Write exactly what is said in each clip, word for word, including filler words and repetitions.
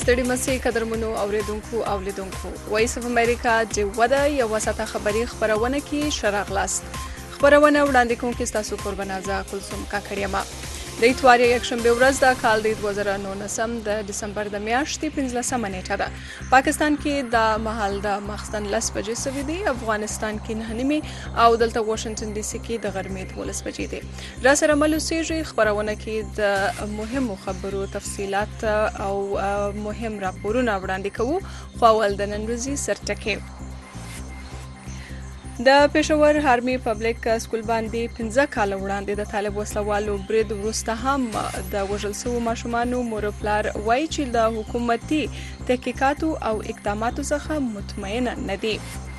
ستړي مسئ قدرمنو اوریدونکو او لیدونکو وایس اف امریکا د وده یوه ساعته خبري خبرونه کې شراغلاست خبرونه وړاندې کوونکې ستاسو قربانازه کلثوم کاکړیما د اتوار یکشنبه ورځ د کال د دوه زره نولسم د دسمبر د میاشتې پنځلسمه نیټه ده. پاکستان کې د مهال د ماخستن لس بجې سوي دي، افغانستان کې نهه نیمې او دلته واشنگټن ډي سي کې د غرمې دولس بجې دي. را سره مل اوسېږئ خبرونه کې د مهمو خبرو تفصیلات او مهم راپورونه وړاندې کوو. خو اول د نن ورځې سرټکي. د پېښور هارمي پبلک سکول باندې پنځه کاله وړاندې د طالب وسلوالو برید وروسته هم د وژل شوو ماشومانو مور او پلار وایي چې د حکومتي تحقیقاتو او اقداماتو څخه مطمئن نه دي.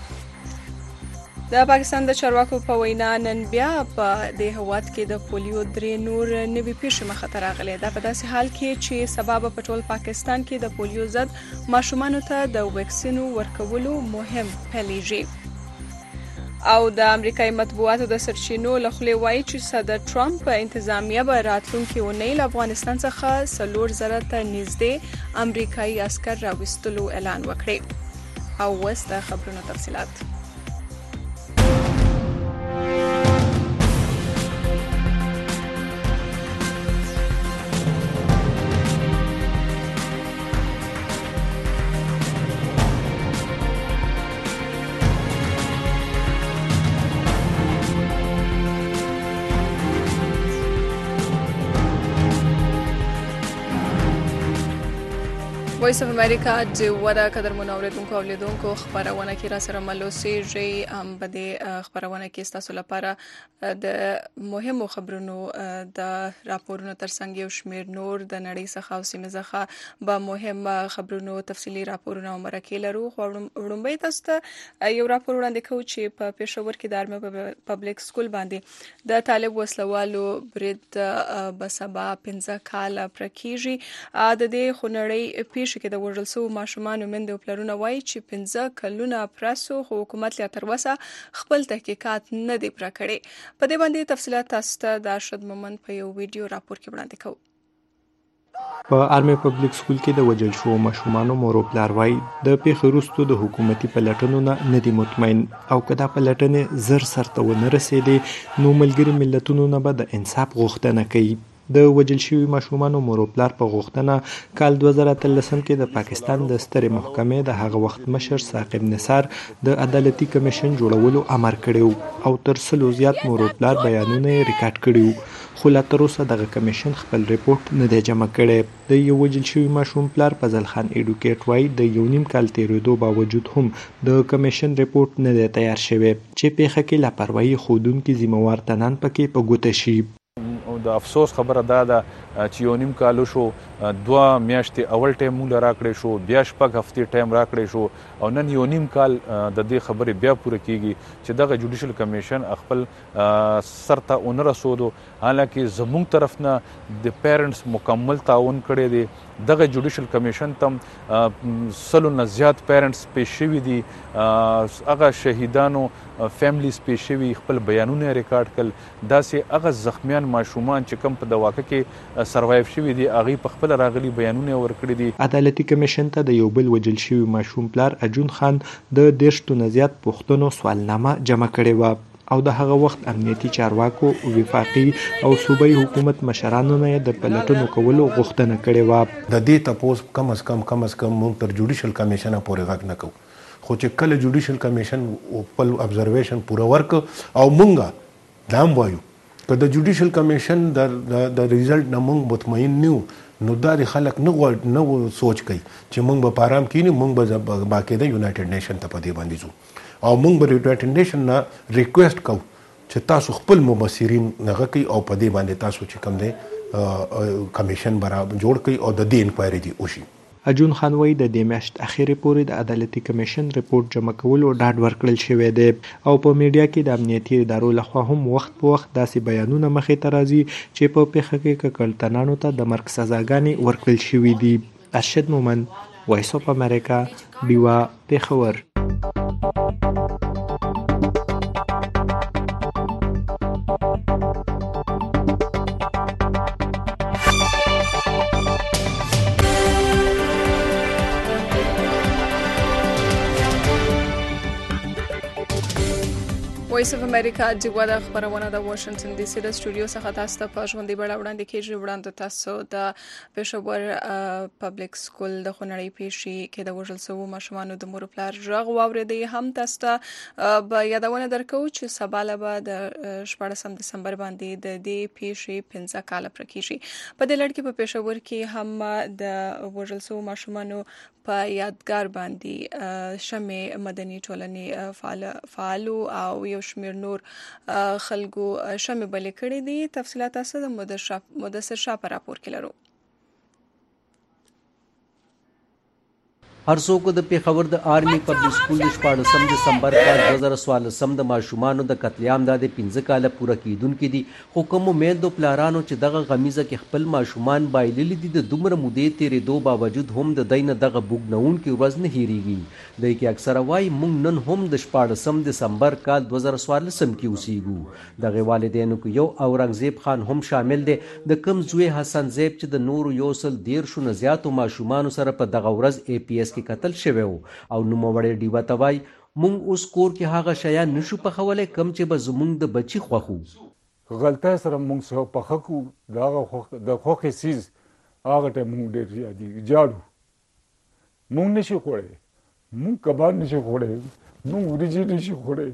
د پاکستان د چارواکو په وینا نن بیا په دې هواد کې د پولیو درې نور نوي پیښې مخه ته راغلي. دا په داسې حال کې چې سبب په ټول پاکستان کې د پولیو ضد ماشومانو ته د ویکسینو ورکولو مهم پیلېږي. او د امریکایي مطبوعاتو د سرچینو له خولې وایي چې صدر ټرمپ په انتظامیه به راتلونکې اونۍ له افغانستان څخه څلور زره ته نږدې امریکایي عسکر راوستلو اعلان وکړي. او اوس د خبرونو تفصیلات. وایس اف امریکا د وده قدرمنو اوریدونکو او لیدونکو خبرونه کې را سره مل اوسېږئ. هم په دې خبرونه کې ستاسو لپاره د مهمو خبرونو د راپورونو ترڅنګ یو شمېر نور د نړۍ څخه او سیمې څخه به مهم خبرونو تفصیلي راپورونه او مرکې لرو. خو وړاندې تاسو ته یو راپور وړاندې کوو چې په پېښور کې د هارمي پبلک سکول باندې د طالب وسلوالو برید به سبا پنځه کاله پوره کېږي. د دې خونړۍ پیښې کې د وژل شوو ماشومانو میندې او پلرونه وایي چې پنځه کلونه پوره سو خو حکومت لا تر اوسه خپل تحقیقات نه دي پوره کړي. په دې باندې تفصیلات تاسو ته د ارشد مومند په یو ویډیو راپور کې وړاندې کوو. په هارمي پبلک سکول کې د وژل شوو ماشومانو مور او پلار وایي د پیښې وروسته د حکومتي پلټنو نه نه دي مطمئن او که دا پلټنې زر سرته ونه رسېدې نو ملګري ملتونو نه به د انصاف غوښتنه کوي. د وژل شوي ماشومانو مور او پلار په غوښتنه کال دوه زره اتلسم کې د پاکستان د سترې محکمې د هغه وخت مشر ثاقب نثار د عدالتي کمیشن جوړولو امر کړی او تر سلو زیات مور او پلار بیانونه یې ریکارډ کړي خو لا تر اوسه دغه کمیشن خپل ریپورت نه دی جمع کړی. د یو وژل شوي ماشوم پلار فضل خان ایډوکیټ وایي د یو نیم کال تېرېدو باوجود هم د کمیشن ریپورت نه دی تیار شوی چې پیښه کې لاپروايي ښودونکي ذمهوار تنان پکې په ګوته شي. د افسوس خبره دا ده چې یو نیم کال شو، دوه میاشتې اول ټایم موږ راکړی شو، بیا شپږ هفتې ټایم راکړی شو او نن یو نیم کال د دې خبرې بیا پوره کیږي چې دغه جوډیشل کمیشن خپل سر ته ونه رسودو. حالانکه زموږ طرف نه د پیرنټس مکمل تعاون کړی دی. دغه جوډیشل کمیشن ته سلو نه زیات پیرنټس پیش شوي دي، هغه شهیدانو فیملیز پیش شوي، خپل بیانونه ریکارډ کړل. داسې هغه زخمیان ماشومان چې کوم په د واقع کې سروایو شوي دي هغوی په خپله راغلي بیانونه یې ورکړي دي. عدالتي کمیشن ته د یو بل وژل شوي ماشوم پلار اجون خان د دېرش تنه زیات پوښتنو سوالنامه جمع کړې وه او د هغه وخت امنیتي چارواکو، وفاقي او صوبایي حکومت مشرانو نه یې د پلټنو کولو غوښتنه کړې وه. د دې تپوس کم از کم کم از کم موږ تر جوډیشل کمیشنه پورې غږ نه کوو، خو چې کله جوډیشل کمیشن خپل ابزرویشن پوره ورکړ او موږ دا هم وایو که د جوډیشل کمیشن د ریزلټ نه موږ مطمئن نه یو نو دا د خلک نه غواړي نه سوچ کوي چې موږ به په ارام کینی، موږ به باقاعده یونایټډ نیشن ته په دې باندې ځو او موږ به یونایټډ نیشن نه ریکویسټ کوو چې تاسو خپل مبصرین نغه کوي او په دې باندې تاسو چې کوم دی کمیشن برابر جوړ کوي او د دې انکوایري دی وشي. اجون خان وایي د دې میاشت اخیرې پورې د عدالتي کمیشن ریپورت جمع کولو ډاډ ورکړل شوی دی او په میډیا کې د امنیتي ادارو لخوا هم وخت په وخت داسې بیانونه مخې ته راځي چې په پیښه کې ککړتنانو ته د مرګ سزاګانې ورکړل شوي دي. ارشد مومند، وایس اف امریکا، ډیوا، پېښور. وایس اف امریکا جګوا د خبرونه د واشنگټن ډي سي د سټوډیو څخه تاسو ته په ژوندۍ بڼه وړاندې کیږي. وړاندې تاسو د پېښور پبلک سکول د خونړۍ پیښې کې د وژل شوو ماشومانو د مور پلار غږ واورېدی. هم تاسو ته به یادونه درکو چې سبا له به د شپاړسم دسمبر باندې د دې پیښې پنځه کاله پوره کیږي. په دې لړ کې په پېښور کې هم د وژل شوو ماشومانو په یادګار باندې شمع مدني ټولنې فعال فعالو او یو شمېر نور خلکو شمع بلې کړې دي. تفصیلات تاسو د مدثر شاه په راپور کې لرو. هر څوک د پیښور د آرمي پبلک سکول د شپاړسم دسمبر کال دوه زره څوارلسم د ماشومانو د قتل عام د پنځه کاله پوره کیدونکي دي. خو کومو میندو پلارانو چې دغه غمیزه کې خپل ماشومان بایللي دي د دومره مودې تېرېدو باوجود هم د دوی نه دغه بوږنوونکې ورځ نه هېرېږي. دوی کې اکثره وایي موږ نن هم د شپاړسم دسمبر کال دوه زره څوارلسم کې اوسېږو. دغې والدینو کې یو اورنګزیب خان هم شامل دی، د کوم زوی حسن زیب چې د نورو یو سل دېرشو نه زیاتو ماشومانو سره په دغه ورځ ای پی ایس قتل شوی او نوموړی ډیوه ته وایي موږ اوس کور کې هغه شیان نشو پخولی کم چې به زموږ د بچي خوښو. غلطۍ سره موږ څه پخه کړو د هغه د خوښې څیز هغه ټایم موږ ډېر یادېږي جاړو موږ نشي خوړی، موږ کباب نشي خوړی، موږ وریجې نشي خوړی،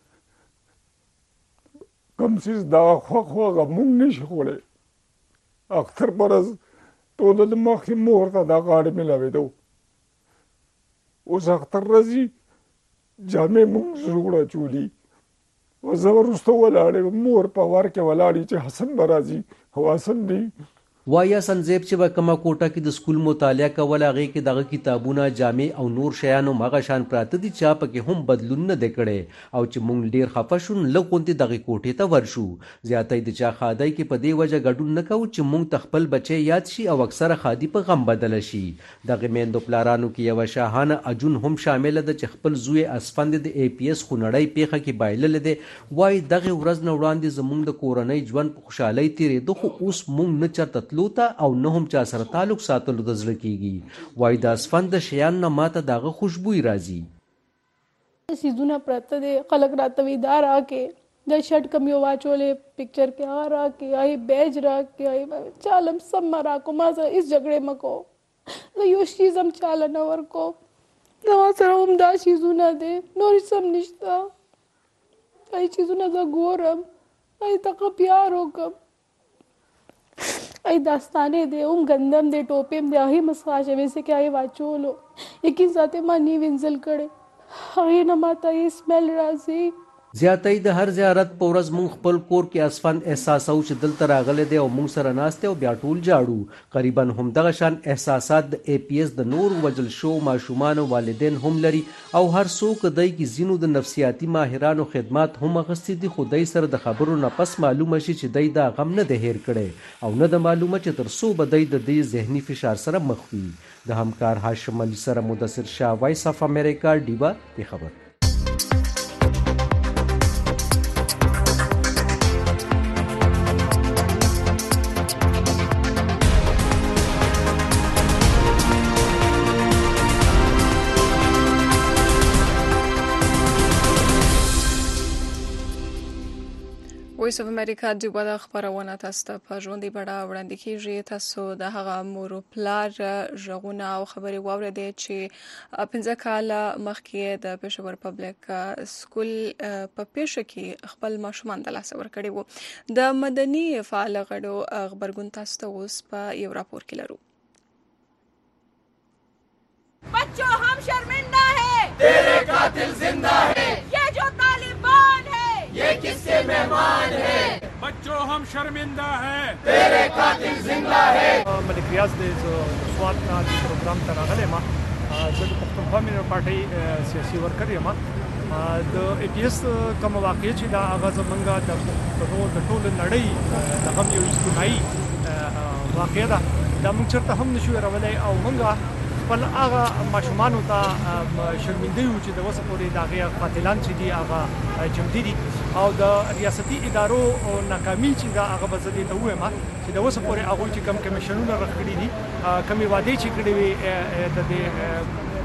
کوم څیز د هغه خوښ و هغه موږ نشي خوړی. اختر په ورځ ټوله د مخکې مور ته دا غاړې میلاوېدو، اوس اختر راځي جامې موږ زړه اچولي او زه وروسته ولاړې مور په ور کې ولاړې چې حسن به راځي او حسن دی. وایي حسن زیب چې به کومه کوټه کې د سکول مطالعه کول هغې کې دغه کتابونه جامې او نور شیان هم هغه شان پراته دي چې پکې هم بدلون نه دی کړی او چې موږ ډېر خفه شو لږ غوندې دغې کوټې ته ورشو. زیاتی د چا خادی کې په دې وجه ګډون نه کوو چې موږ ته خپل بچی یاد شي او اکثره خادي په غم بدله شي. دغې میندو پلارانو کې یوه شاهانه اجون هم شامله ده چې خپل زوی اسفند د ای پی ایس خونړۍ پیښه کې بایللی دی. وایي دغې ورځ نه وړاندې زموږ د کورنۍ ژوند په خوشحالۍ تېرېده خو اوس موږ نه چېرته او نه هم چا سره تعلق ساتلو د زړه کېږي. وایي د اسفند د شیان نه ماته د هغه خوشبویي راځي. سیزونه پراته دی، خلک راته وایي دا راکې، دا شرټ کم یو واچولې پکچر کې هغه راکې، هغې بیج راکې، هغې چاله هم سم مه راکو، ما سره هېڅ جګړې مه کوو، زه یو شیز هم چاله نه ورکوم، زما سره هم دا شیزونه دی، نور هېڅ هم نشته. هغې چیزونه زه ګورم، هغې ته ښه پیار وکړم. ای داستانې دی هم ګندم دی ټوپې هم دی هغې مسخه شوې چې کې هغې واچولو یقین ساتې ما نی وینځل کړی هغې نه ما ته یې سمیل راځي. زیاتی د هر زیارت په ورځ مونږ خپل کور کې اسفند احساسو چې دلته راغلی دی او مونږ سره ناست دی او بیا ټول جاړو. قریبا همدغه شان احساسات د ای پی ایس د نور وژل شوو ماشومانو والدین هم لري او هر څوک دی کې ځینو د نفسیاتي ماهرانو خدمات هم اخیستي دي خو دی سره د خبرو نه پس معلومه شي چې دی دا غم نه دی هیر کړی او نه د معلومه چې تر څو به دی د دې ذهني فشار سره مخ وي. د همکار هاشم علي سره مدثر شاه، وایس اف امریکا، ډیوه پیښور. وایس اف امریکا جګوا د خبرونه تاسو ته په ژوندۍ بڼه وړاندې کیږي. تاسو د هغه مور او پلار غږونه او خبرې واورېدې چې پنځه کاله مخکې د پېښور پبلک سکول په پیښه کې خپل ماشومان د لاسه ورکړي وو. د مدني فعال غړو غبرګون تاسو ته اوس په یو راپور کې لرو. بچوں ہم شرمندہ ہے، تیرے قاتل زندہ ہے، یہ جو طالبان ہے یہ کس کے مہمان ہے. بچوں ہم شرمندہ ہے، تیرے قاتل زندہ ہے. ملک ریاض د سواد د پروګرام ته راغلی ما زه د پښتونخوا ملي پارټۍ سیاسي ورکر یم. د ای پی ایس کوم واقع چې دا هغه زمونږ د ټولو نړۍ د هم یو اجتماعي واقع ده، دا موږ چېرته هم نشو هېرولی او موږ خپل هغه ماشومانو ته شرمنده یو چې د اوسه پورې د هغې قاتلان چې دي هغه جمدي دي او د ریاستي ادارو ناکامي چې ده هغه به زه دې ته ووایم چې د اوسه پورې هغوی چې کوم کمیشنونه رخ کړي دي، کومې وعدې چې کړې وې د دې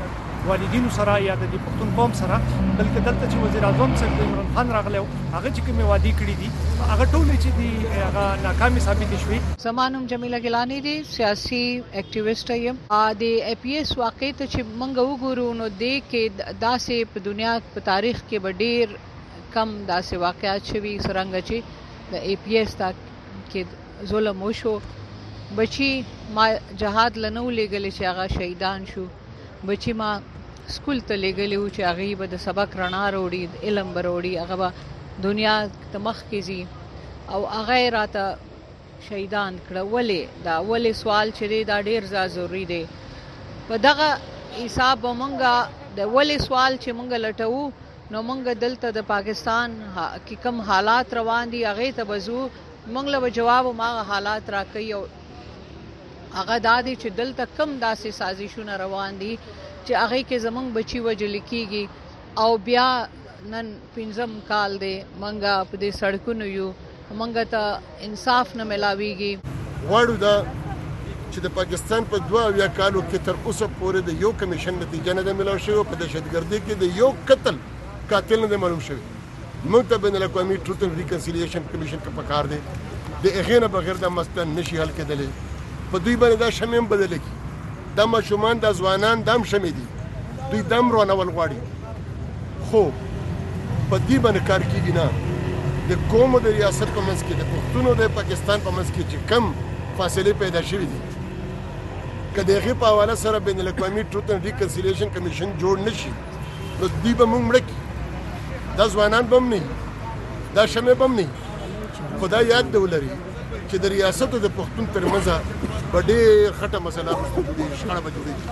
والدینو سره یا د پښتون قوم سره، بلکې دلته چې وزیر اعظم صاحب عمران خان راغلی هغه چې کومې وعدې کړي دي هغه ټولې چې دي هغه ناکامې ثابتې شوې. زما نوم جمیله ګیلاني دی، سیاسي اکټیویسټ یم. د ای پی ایس واقع ته چې موږ وګورو نو دې کې داسې په دنیا په تاریخ کې به ډېر کم داسې واقعات شوي څرنګه چې د ای پی ایس تا کې ظلم وشو. بچي ما جهاد له نه ولېږلې چې هغه شهیدان شو، بچي ما سکول ته لېږلي وو چې هغې به د سبق رڼا راوړي، علم به راوړي، هغه به دنیا ته مخکې ځي او هغه یې راته شهیدان کړه. ولې دا ولې سوال چې دی دا ډېر زیات ضروري دی. په دغه حساب به مونږه د ولې سوال چې مونږ لټوو نو مونږ دلته د پاکستان کې کم حالات روان دي هغې ته به ځو، مونږ له به جواب هماغه حالات راکوي او هغه دا دی چې دلته کم داسې سازشونه روان دي چې هغې کې زمونږ بچي وژل کېږي او بیا نن پنځم کال دی مونږ په دې سړکونو یو، مونږ ته انصاف نه ملاویږي. غواړو دا چې د پاکستان په دوه اویا کالو کې تر اوسه پورې د یو کمیشن نتیجه نه ده میلاو شوې، په دهشتګردۍ کې د یو قتل قاتل نه دی معلوم شوی. موږ ته بین الاقوامي ټروت اینډ ریکنسیلیشن کمیشن ته پکار دی، د هغې نه بغیر دا مسله نشي حل کېدلی. په دوی باندې دا شمې هم بدله کړي، دا ماشومان دا ځوانان دا هم شمې دي، دوی دا هم روانول غواړي، خو په دې باندې کار کېږي نه. د قوم او د ریاست په منځ کې د پښتون او د پاکستان په منځ کې چې کم فاصلې پیدا شوي دي که د هغې په حواله سره بین الاقوامي ټروت اینډ ریکنسیلیشن کمیشن جوړ نه شي نو دوی به موږ مړه کړي، دا ځوانان به هم نه وي، دا شمې به هم نه وي. خو دا یاد دې ولري چې د ریاست او د پښتون تر منځ به ډېر خټه مسله جوړېږي، شخړه به جوړېږي.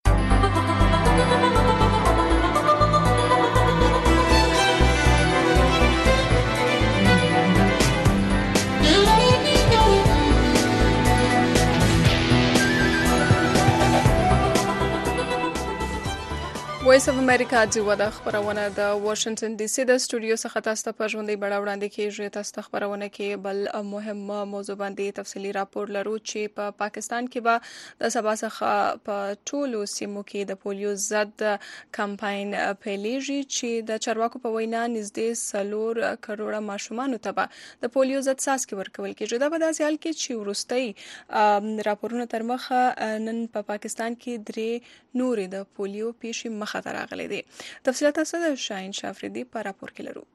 وایس اف امریکا جوه د خبرونه د واشنگټن ډي سي د سټوډیو څخه تاسو ته په ژوندۍ بڼه وړاندې کیږي. تاسو ته خبرونه کې بل مهمه موضوع باندې تفصیلي راپور لرو چې په پا پاکستان کې به د سبا څخه په ټولو سیمو کې د پولیو ضد کمپاین پیلېږي چې د چارواکو په وینا نږدې څلور کروڑه ماشومانو ته به د پولیو ضد څاڅکي ورکول کېږي. دا په داسې حال کې چې وروستۍ راپورونه تر مخه نن په پا پاکستان کې درې نورې د پولیو پیښې مخه راغلي دي. تفصیلات تاسو د شاهین شافریدي په راپور کې لرو.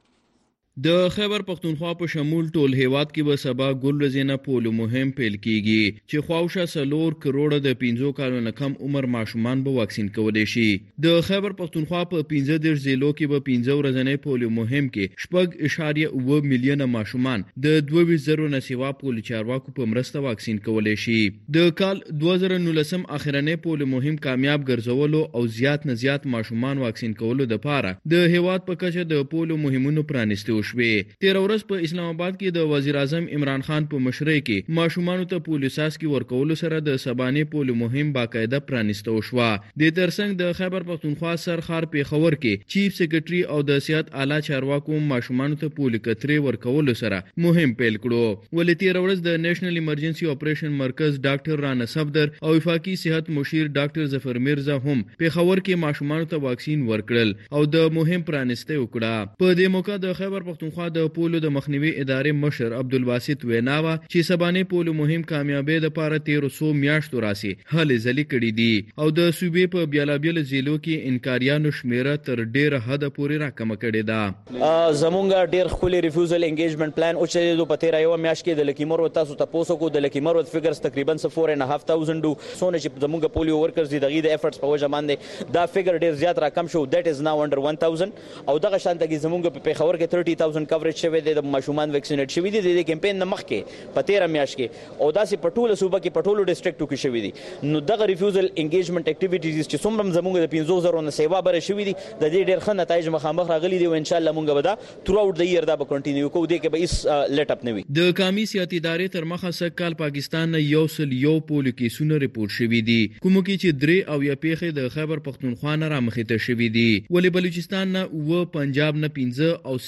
د خیبر پختونخوا په شمول ټول هیواد کې به سبا ګل رزینه پولیو مهم پیل کیږي چې خواوشه سلور کروڑه د پنځو کالو نه کم عمر ماشومان به واکسین کولای شي. د خیبر پختونخوا په پنځه دېرش ضلعو کې به پنځه ورځنی پولیو مهم کې شپږ اعشاریه اوه میلیونه ماشومان د دوه ویشت زرو نه سیوا پولیو چارواکو په مرسته واکسین کولای شي. د کال دوه زره نولسم اخرنی پولیو مهم کامیاب ګرځولو او زیات نه زیات ماشومان واکسین کولو لپاره د هیواد په کچه د پولیو مهمونو پرانیستو شوې. تیر ورځ په اسلام آباد کې د وزیر اعظم عمران خان په مشرۍ کې ماشومانو ته پولیو څاڅکي ورکولو سره د سبانې پولیو مهم باقاعده پرانیستو شوه. د ترڅنګ د خیبر پختونخوا سرخار پیښور کې چیف سیکریټري او د صحت اعلی چارواکو ماشومانو ته پولیو کترې ورکولو سره مهم پیل کړو. ولې تیر ورځ د نېشنل ایمرجنسي اپریشن مرکز ډاکټر رانا صفدر او وفاقي صحت مشیر ډاکټر ظفر میرزا هم پیښور کې ماشومانو ته واکسین ورکړل او د مهم پرانیسته وکړه. په دې موقع د خیبر پختونخوا د پولیو د مخنیوي ادارې مشر عبدالباسط ویناوه چې سبانې پولیو مهم کامیابی د پاره تیر سو میاشتو راسي هلې ځلې کړي دي او د صوبې په بیلابیل ضلعو کې انکاریانو شمیره تر ډیره حد پورې راکمه کړې ده. زمونږ ډیر خولي ریفیوزل انګیجمنت پلان او چې د پتیرا یو میاشت کې د لکیمر و تاسو ته پوسو کو د لکیمر و فګرز تقریبا فور اینڈ هاف تاوزند سونه چې زمونږ پولیو ورکرز دي دغه د افورټس په وجه باندې دا فګر ډیر زیات راکم شو. دیٹ از ناو انډر ون تاوزند او دغه شانته کې زمونږ په پیښور کې تھرٹی تاوزند کوریج شوی دی، د ماشومان ویکسینیټ شوی دي د کمپاین نه مخکې په تیرا میاشت کې او داسې په ټوله صوبه کې په ټولو ډیسټریکټو کې شوی دي. نو دغه ریفیوزل انګیجمنت اکټیویټیز چې څومره زمونږ د پنځو زرو نه سیوا بره شوی دي د دې ډیر ښه نتایج مخامخ راغلي دي او ان شاء الله مونږ به دا تھرو اوټ د ایئر دا به کنټینیو کوو، دې کې به هیڅ لیټ اپ نه وي. د قومي سیاست ادارې تر مخه سږ کال پاکستان نه یو سل یو پولیو کیسونه ریپورټ شوي دي، کومو کې چې درې او یا پیښې د خیبر پختونخوا نه رامخې ته شوي دي. ولې بلوچستان نه اوه، پنجاب نه پنځه او سند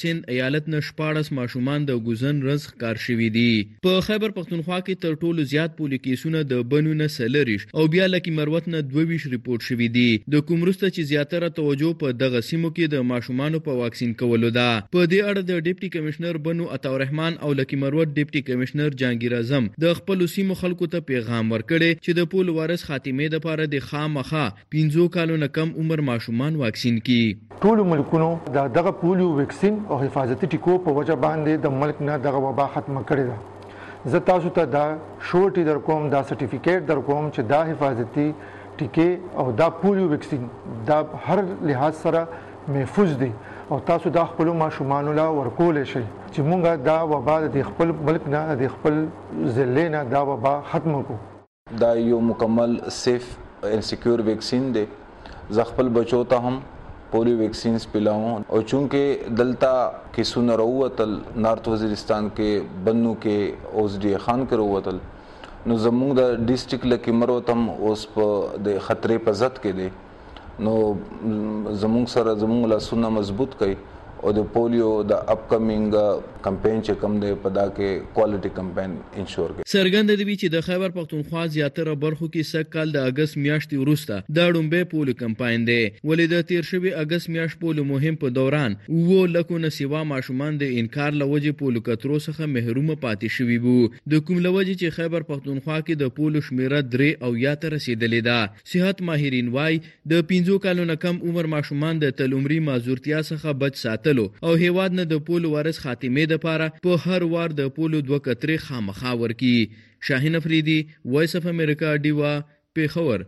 ایالت نه شپاړس ماشومان د ګوزن رز ښکار شوي دي. په خیبر پښتونخوا کې تر ټولو زیات پولیو کیسونه د بنو نه څلرویشت او بیا لکي مروت نه دوه ویشت ریپورټ شوي دي. د کوم وروسته چې زیاتره توجه په دغه سیمو کې د ماشومانو په واکسین کولو ده. په دې اړه د ډیپټي کمشنر بنو عطاالرحمن او لکي مروت ډیپټي کمشنر جهانگیر اعظم د خپل سیمو خلکو ته پیغام ورکړي چې د پولیو وایرس خاتمې لپاره د خامخا پنځو کالو نه کم عمر ماشومان واکسین کړي. ټول ملکونو د دغه پولیو ویکسین او حفاظتي ټیکو په وجه باندې د ملک نه دغه وبا ختمه کړې ده. زه تاسو ته دا شورټي در کوم، دا سرټیفیکیټ در کوم چې دا حفاظتي ټیکې او دا پولیو ویکسین دا هر لحاظ سره محفوظ دي او تاسو دا خپل ماشومان لا ورکول شي چې مونږه دا وبا د خپل ملک نه د خپل ضلع نه دا وبا ختم کو. دا یو مکمل سیف اینڈ سیکیور ویکسین دی. زه خپل بچو ته هم پولیو ویکسینز پلاؤں او چونکہ دلتا کیسونه راووتل نارت وزیرستان کې بنو کې اوس ډي خان کې راووتل نو زموږ د ډیسټریکټ لکه مروت هم اوس په د خطرې په ضد کې دی. نو زموږ سره زموږ لاسونه مضبوط کړي او د پولیو د اپکمینګ کمپین چې کوم دی په دا کې کوالټي کمپین انشور کړي. څرګنده دی چې د خیبر پښتونخوا زیاتره برخو کې سږ کال د اگست میاشتې وروسته د ډومبې پولیو کمپاین دی. ولې د تیر شوي اگست میاشت پولیو مهم په دوران اووه لکو نه سیوا ماشومان د انکار له وجې پولیو کترو څخه محرومه پاتې شوي وو. د کوم له وجې چې خیبر پښتونخوا کې د پولیو شمیره درې او یا ته رسېدلې ده. صحت ماهرین وایي د پنځو کالو نه کم عمر ماشومان د تلعمري معذورتیا څخه بچ ساتل او هیواد نه د پولیو وایرس خاتمې لپاره په هر وار د پولیو دوه کترې خامخا ورکي. شاهین افریدي، وایس اف امریکا، ډیوا، پیښور.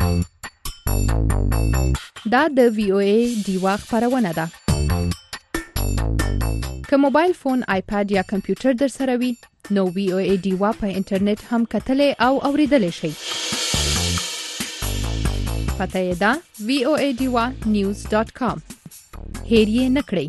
دا د وی او ای ډیوا خبرونه ده. که موبایل فون، آیپاد یا کمپیوټر در سره وي نو وی او ای ډیوا په انټرنیټ هم کتلې او اوریدلې شي. پته یې ده وی او ای ډیوا نیوز ډاٹ کام. هیر یې نه کړئ.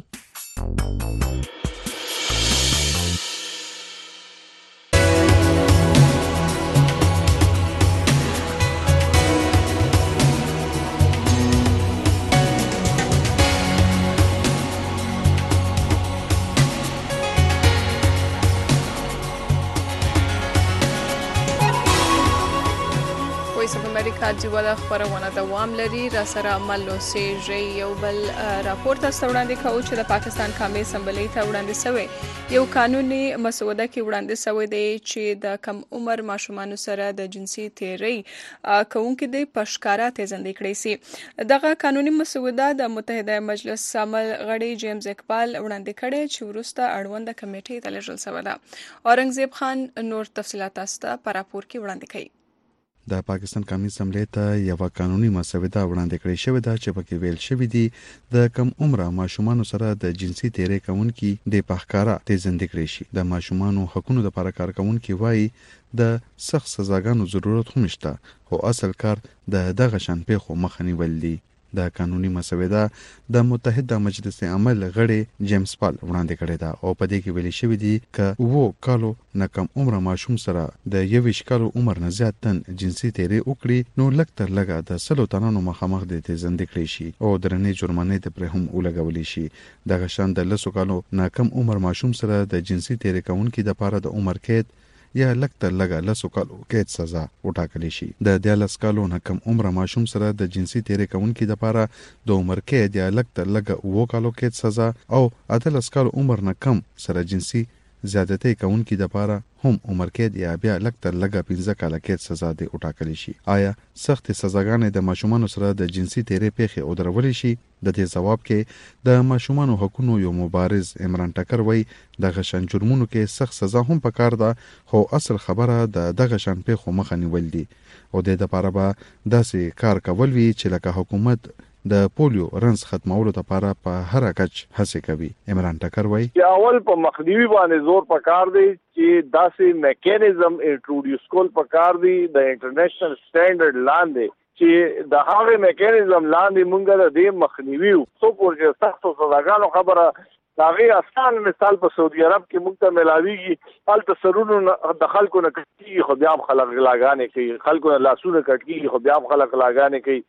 امریکا جوړه خبرونه دوام لري. را سره عمل اوسېږي. یو بل راپور تاسو وړاندې کوو چې د پاکستان کامې اسمبلی ته وړاندې شوی یو قانوني مسوده کې وړاندې شوی دی چې د کم عمر ماشومانو سره د جنسي تیری کوونکو د پښکارا تیزندې کړې سي. دغه قانوني مسوده د متحده مجلس عمل غړي جیمز اقبال وړاندې کړي چې وروسته اړونده کمیټې ته لیږل شوی ده. اورنګزیب خان نور تفصیلات تاسو په راپور کې وړاندې کوي. د پاکستان قومي اسمبلی ته یو قانوني مسوده وړاندې کړې شوې ده چې پکې ویل شوی دی د کم عمره ماشومانو سره د جنسي تیری کوونکي د پښکارا تیزندې کړې شي. د ماشومانو حقوقو لپاره کار کوونکي وایي د سخت سزاګانو ضرورت هم شته خو اصل کار د دغه شان پیښو مخه نیول دي. د قانوني مسوده د متحده مجلس عمل غړي جیمز پال وړاندې کړې ده او په دې کې ویل شوی دی ک وو کالو نه کم عمر ماشوم سره د یویش کالو عمر نه زیات تن جنسي تیری وکړي نو لږ تر لږه د سلو تنانو مخامخ د تیزندې کړې شي او درنې جرمانې ته پر هم ولګولې شي. دغه شان د لسو کالو نه کم عمر ماشوم سره د جنسي تیری کوونکي د پاره د عمر قید یا لږ تر لږه لسو کالو قید سزا وټاکلی شي. د دیارلس کالو نه کم عمره ماشوم سره د جنسي تیری کوونکي دپاره د عمر قید یا لږ تر لږه اووه کالو قید سزا او اتلس کالو عمر نه کم سره جنسي زیادتی کوونکي دپاره هم عمر قید یا بیا لږ تر لږه پنځه کاله قید سزا دې وټاکلی شي. آیا سختې سزاګانې د ماشومانو سره د جنسي تیری پیښې ودرولی شي؟ د دې ځواب کې د ماشومانو حقونو یو مبارز عمران ټکر وایي دغه شان جرمونو کې سخت سزا هم پکار ده خو اصل خبره د دغه شان پیښو مخه نیول دي او د دې لپاره به داسې کار کول وي چې لکه حکومت د پولیو رنس ختمولو لپاره په هر کچ هڅه کوي. عمران ټکر وایي چې اول په مخنیوي باندې زور پکار دی چې داسې میکانیزم انټروډیوس کول پکار دی د انټرنیشنل سټانډرډ لاندې چې د هغه میکانیزم لاندې مونږ د دې مخنیوي څو پورې سختو سزاګانو خبره داغه آسان مثال په سعودي عرب کې مونږ ته ملاويږي حال تسرونو د خلکو نه کټي خو بیا خلک لاګانې کوي خلکو نه لاسونه کټي خو بیا خلک لاګانې کوي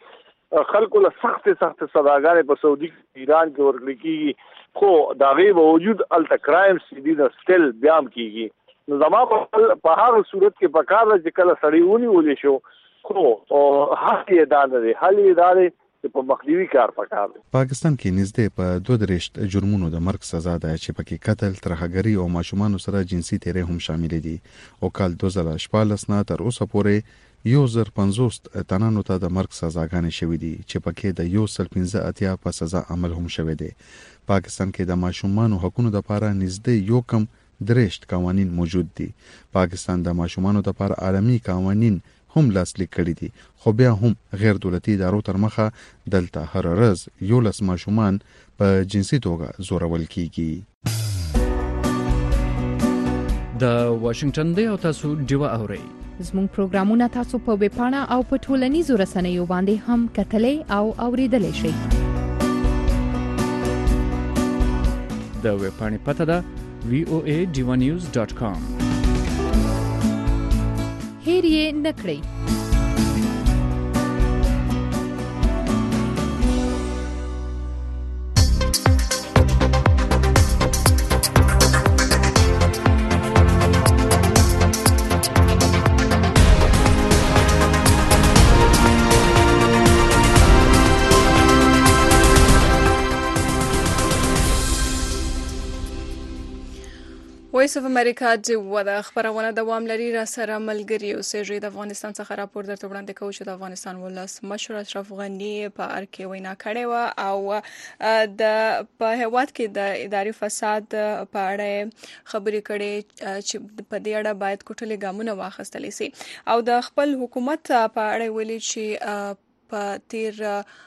خلکو له سخت سخت سزاګانې په سعودي ایران کې ورکړي کیږي خو دا غي باوجود الټا کرایمز دي د سټل بیا هم کیږي نو زما په هغه صورت کې په کار چې کله سړی ونی ولې شو خو او حق یې دانه دی حل یې دانه چې په مخنیوي کار پکار دی. پاکستان کې نږدې په دوه درشت جرمونو د مرګ سزا ده چې پکې قتل، ترهګري او ماشومان سره جنسي تیرې هم شامل دي. او کال دوه زره شپږ نه تر اوسه پورې یو زر پنځوس تنانو ته د مرګ سزاګانې شوې دي چې پکې د یو سل پنځه اتیا په سزا عمل هم شوی دی. پاکستان کې د ماشومان حقوقو لپاره نږدې یو کم درشت قوانین موجود دي. پاکستان د ماشومان لپاره عالمي قوانین هم لاسلیک کړي دي خو بیا هم غیر دولتي ادارو تر مخه دلته هر ورځ یو لس ماشومان په جنسي توګه زورول کیږي. د واشنگټن دی او تاسو ډیوه اورئ. زموږ پروګرامونه تاسو په ویب پاڼه او په ټولنیزو رسنیو باندې هم کتلای او اوریدلای شئ. د ویب پاڼې پته ده وی او ای ډیوه نیوز ډاټ کام. هیر یې نکړئ. وایس اف امریکا د ودا خبرونه دوام لري را سره ملګری اوسېږي. د افغانستان څخه راپور درته وړاندې کوو چې د افغانستان ولس مشر اشرف غنی په ارکه وینا کړې و او د په هیواد کې د اداري فساد په اړه خبرې کړې چې په دې اړه باید کوټلې ګامونه واخیستل شي او د خپل حکومت په اړه ویلي چې په تیر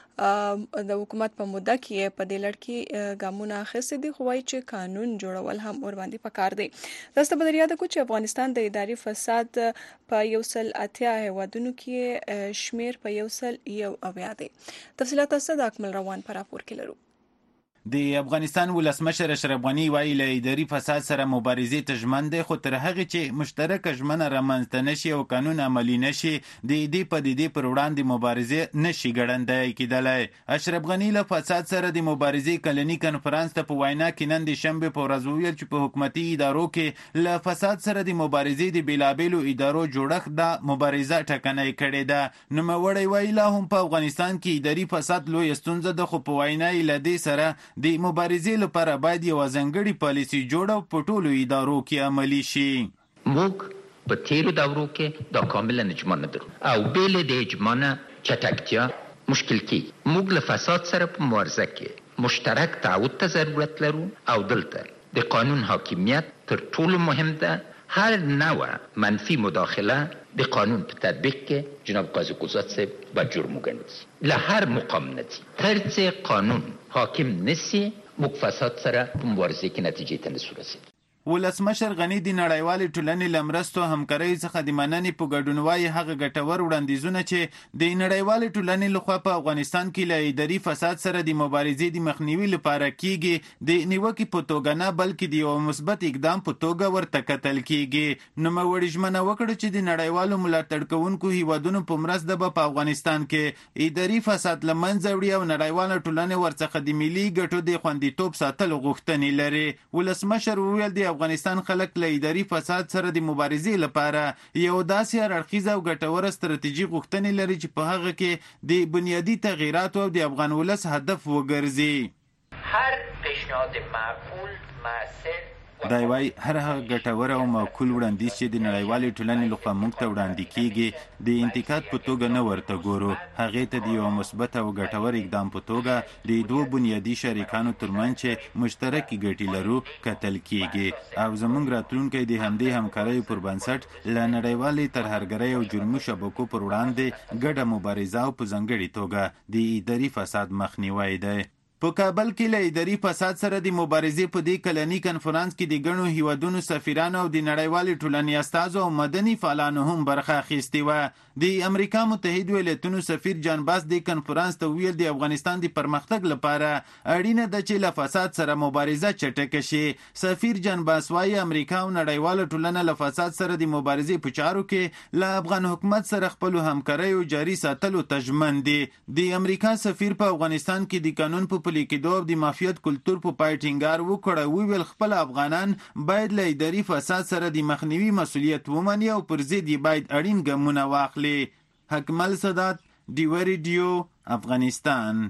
د حکومت په موده کې په دې لړ کې ګامونه اخیستي دي خو وايي چې قانون جوړول هم ور باندې پکار دي. تاسو به یاد کو چې افغانستان د اداري فساد په یو سل اتیا هیوادونو کې شمیر په یو سل یو اویا دي. تفصیلات تاسو د اکمل روان پر راپور کې لرو. د افغانستان ولسمشر اشرف غنی وایي له اداري فساد سره مبارزې ته ژمن دی خو تر هغه چې مشترکه ژمنه رامنځته نشي او قانون عملي نشي د دې پدیدې پر وړاندې مبارزې نشي ګړندی کېدلی. اشرف غنی له فساد سره د مبارزې کلني کنفرانس ته په وینا کې نن د شنبې په ورځ وویل چې په حکومتي ادارو کې له فساد سره د مبارزې د بیلابیلو ادارو جوړښت د مبارزه ټکنۍ کړې ده. نوموړی وایي لا هم په افغانستان کې اداري فساد لویه ستونزه ده خو په وینا یې له دې سره د مبارزې لپاره باید یو ځانګړی پالیسي جوړه په ټولو ادارو کې عملي شي. موږ په تیرو دورو کې دا کاملا اجماع نه درلود او بیل د اجماع نه چټکتیا مشکل کیږي. موږ له فساد سره په مبارزه کې مشترک تعهد ته ضرورت لرو او دلته د قانون حاکمیت تر ټولو مهم ده. هر نوع منفی مداخله د قانون په تطبیق کې جناب قاضی قضات صاحب با جرم وګڼي له هر مقام نتی ترڅ قانون حاکم نسی موږ فساد سره په مبارزه کې نتیجې ته نسو رسیدلی. ولسمشر غنی د نړیوالې ټولنې له مرستو همکارۍ څخه د مننې په ګډون وایي هغه ګټور وړاندیزونه چې د نړیوالې ټولنې لخوا په افغانستان کې له اداري فساد سره د مبارزې د مخنیوي لپاره کیږي د نیوکې په توګه نه بلکې د یو مثبت اقدام په توګه ورته کتل کیږي. نوموړي ژمنه وکړه چې د نړیوالو ملاتړ کوونکو هیوادونو په مرسته به په افغانستان کې اداري فساد له منځه وړي او نړیواله ټولنه ورڅخه د ملي ګټو د خوندیتوب ساتلو غوښتنې لري. ولسمشر وویل د افغانستان خلک له اداري فساد سره د مبارزې لپاره یو داسې هر اړخیزه او ګټوره ستراتیژي غوښتنې لري چې په هغه کې د بنیادي تغییراتو او د افغان ولس هدف وګرځي. هر پیشنهاد معقول مؤثر دا وایي هر هغه ګټور او معقول وړاندیز چې د نړیوالې ټولنې لخوا موږ ته وړاندې کیږي د انتقاد په توګه نه ورته ګورو، هغې ته د یو مثبت او ګټور اقدام په توګه د دوو بنیادي شریکانو ترمنځ چې مشترکې ګټې لرو کتل کیږي او زموږ راتلونکی د همدې همکاریو پر بنسټ له نړیوالې ترهګرۍ او جرمي شبکو پر وړاندې ګډه مبارزه او په ځانګړې توګه د اداري فساد مخنیوی دی. په کابل کې له اداري فساد سره د مبارزې په دې کلني کنفرانس کې د ګڼو هیوادونو سفیرانو او د نړیوالې ټولنې استازو او مدني فعالانو هم برخه اخیستې وه. د امریکا متحده ایالاتونو سفیر جان باس د کنفرانس ته ویل د افغانستان د پرمختګ لپاره اړینه ده چې له فساد سره مبارزه چټکه شي. سفیر جان باس وايي امریکا او نړیواله ټولنه له فساد سره د مبارزې په چارو کې له افغان حکومت سره خپل همکاریو جاري ساتلو ته ژمن دي. د امریکا سفیر په افغانستان کې د قانون په پلي کېدو او د مافیات کلتور په پای ټینګار وکړ. وویل خپل افغانان باید له اداري فساد سره د مخنیوي مسؤلیت ومني او پر ضد یې باید اړین ګامونه واخلي. حکمل سادات، ډیوه ریډیو، افغانستان.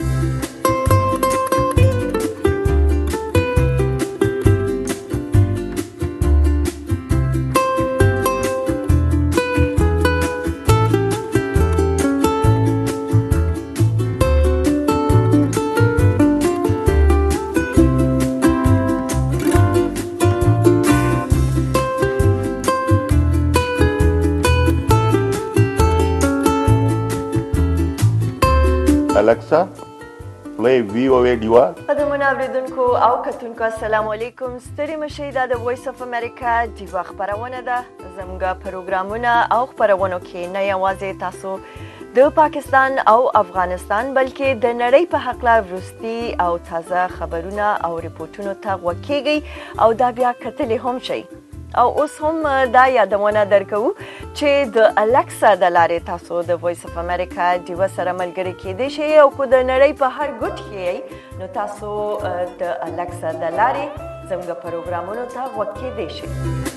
Alexa, play V O A Diva. قدمونه اوریدونکو او کتونکو السلام علیکم. ستړي مشئ، دا د وایس اف امریکا ډیوا خپرونه ده. زموږ پروګرامونه او خپرونو کې نه یوازې تاسو د پاکستان او افغانستان بلکې د نړۍ په هکله وروستي او تازه خبرونه او ریپورټونو ته غوږ کیږئ او دا بیا کتلی هم شئ. او اوس هم دا یادونه درکو چې د الکسا د لارې تاسو د وایس اف امریکا ډیوا سره ملګري کېدئ شئ او که د نړۍ په هر ګوټ کې نو تاسو د الکسا د لارې زموږ پروګرامونو ته غوږ کېدئ شئ.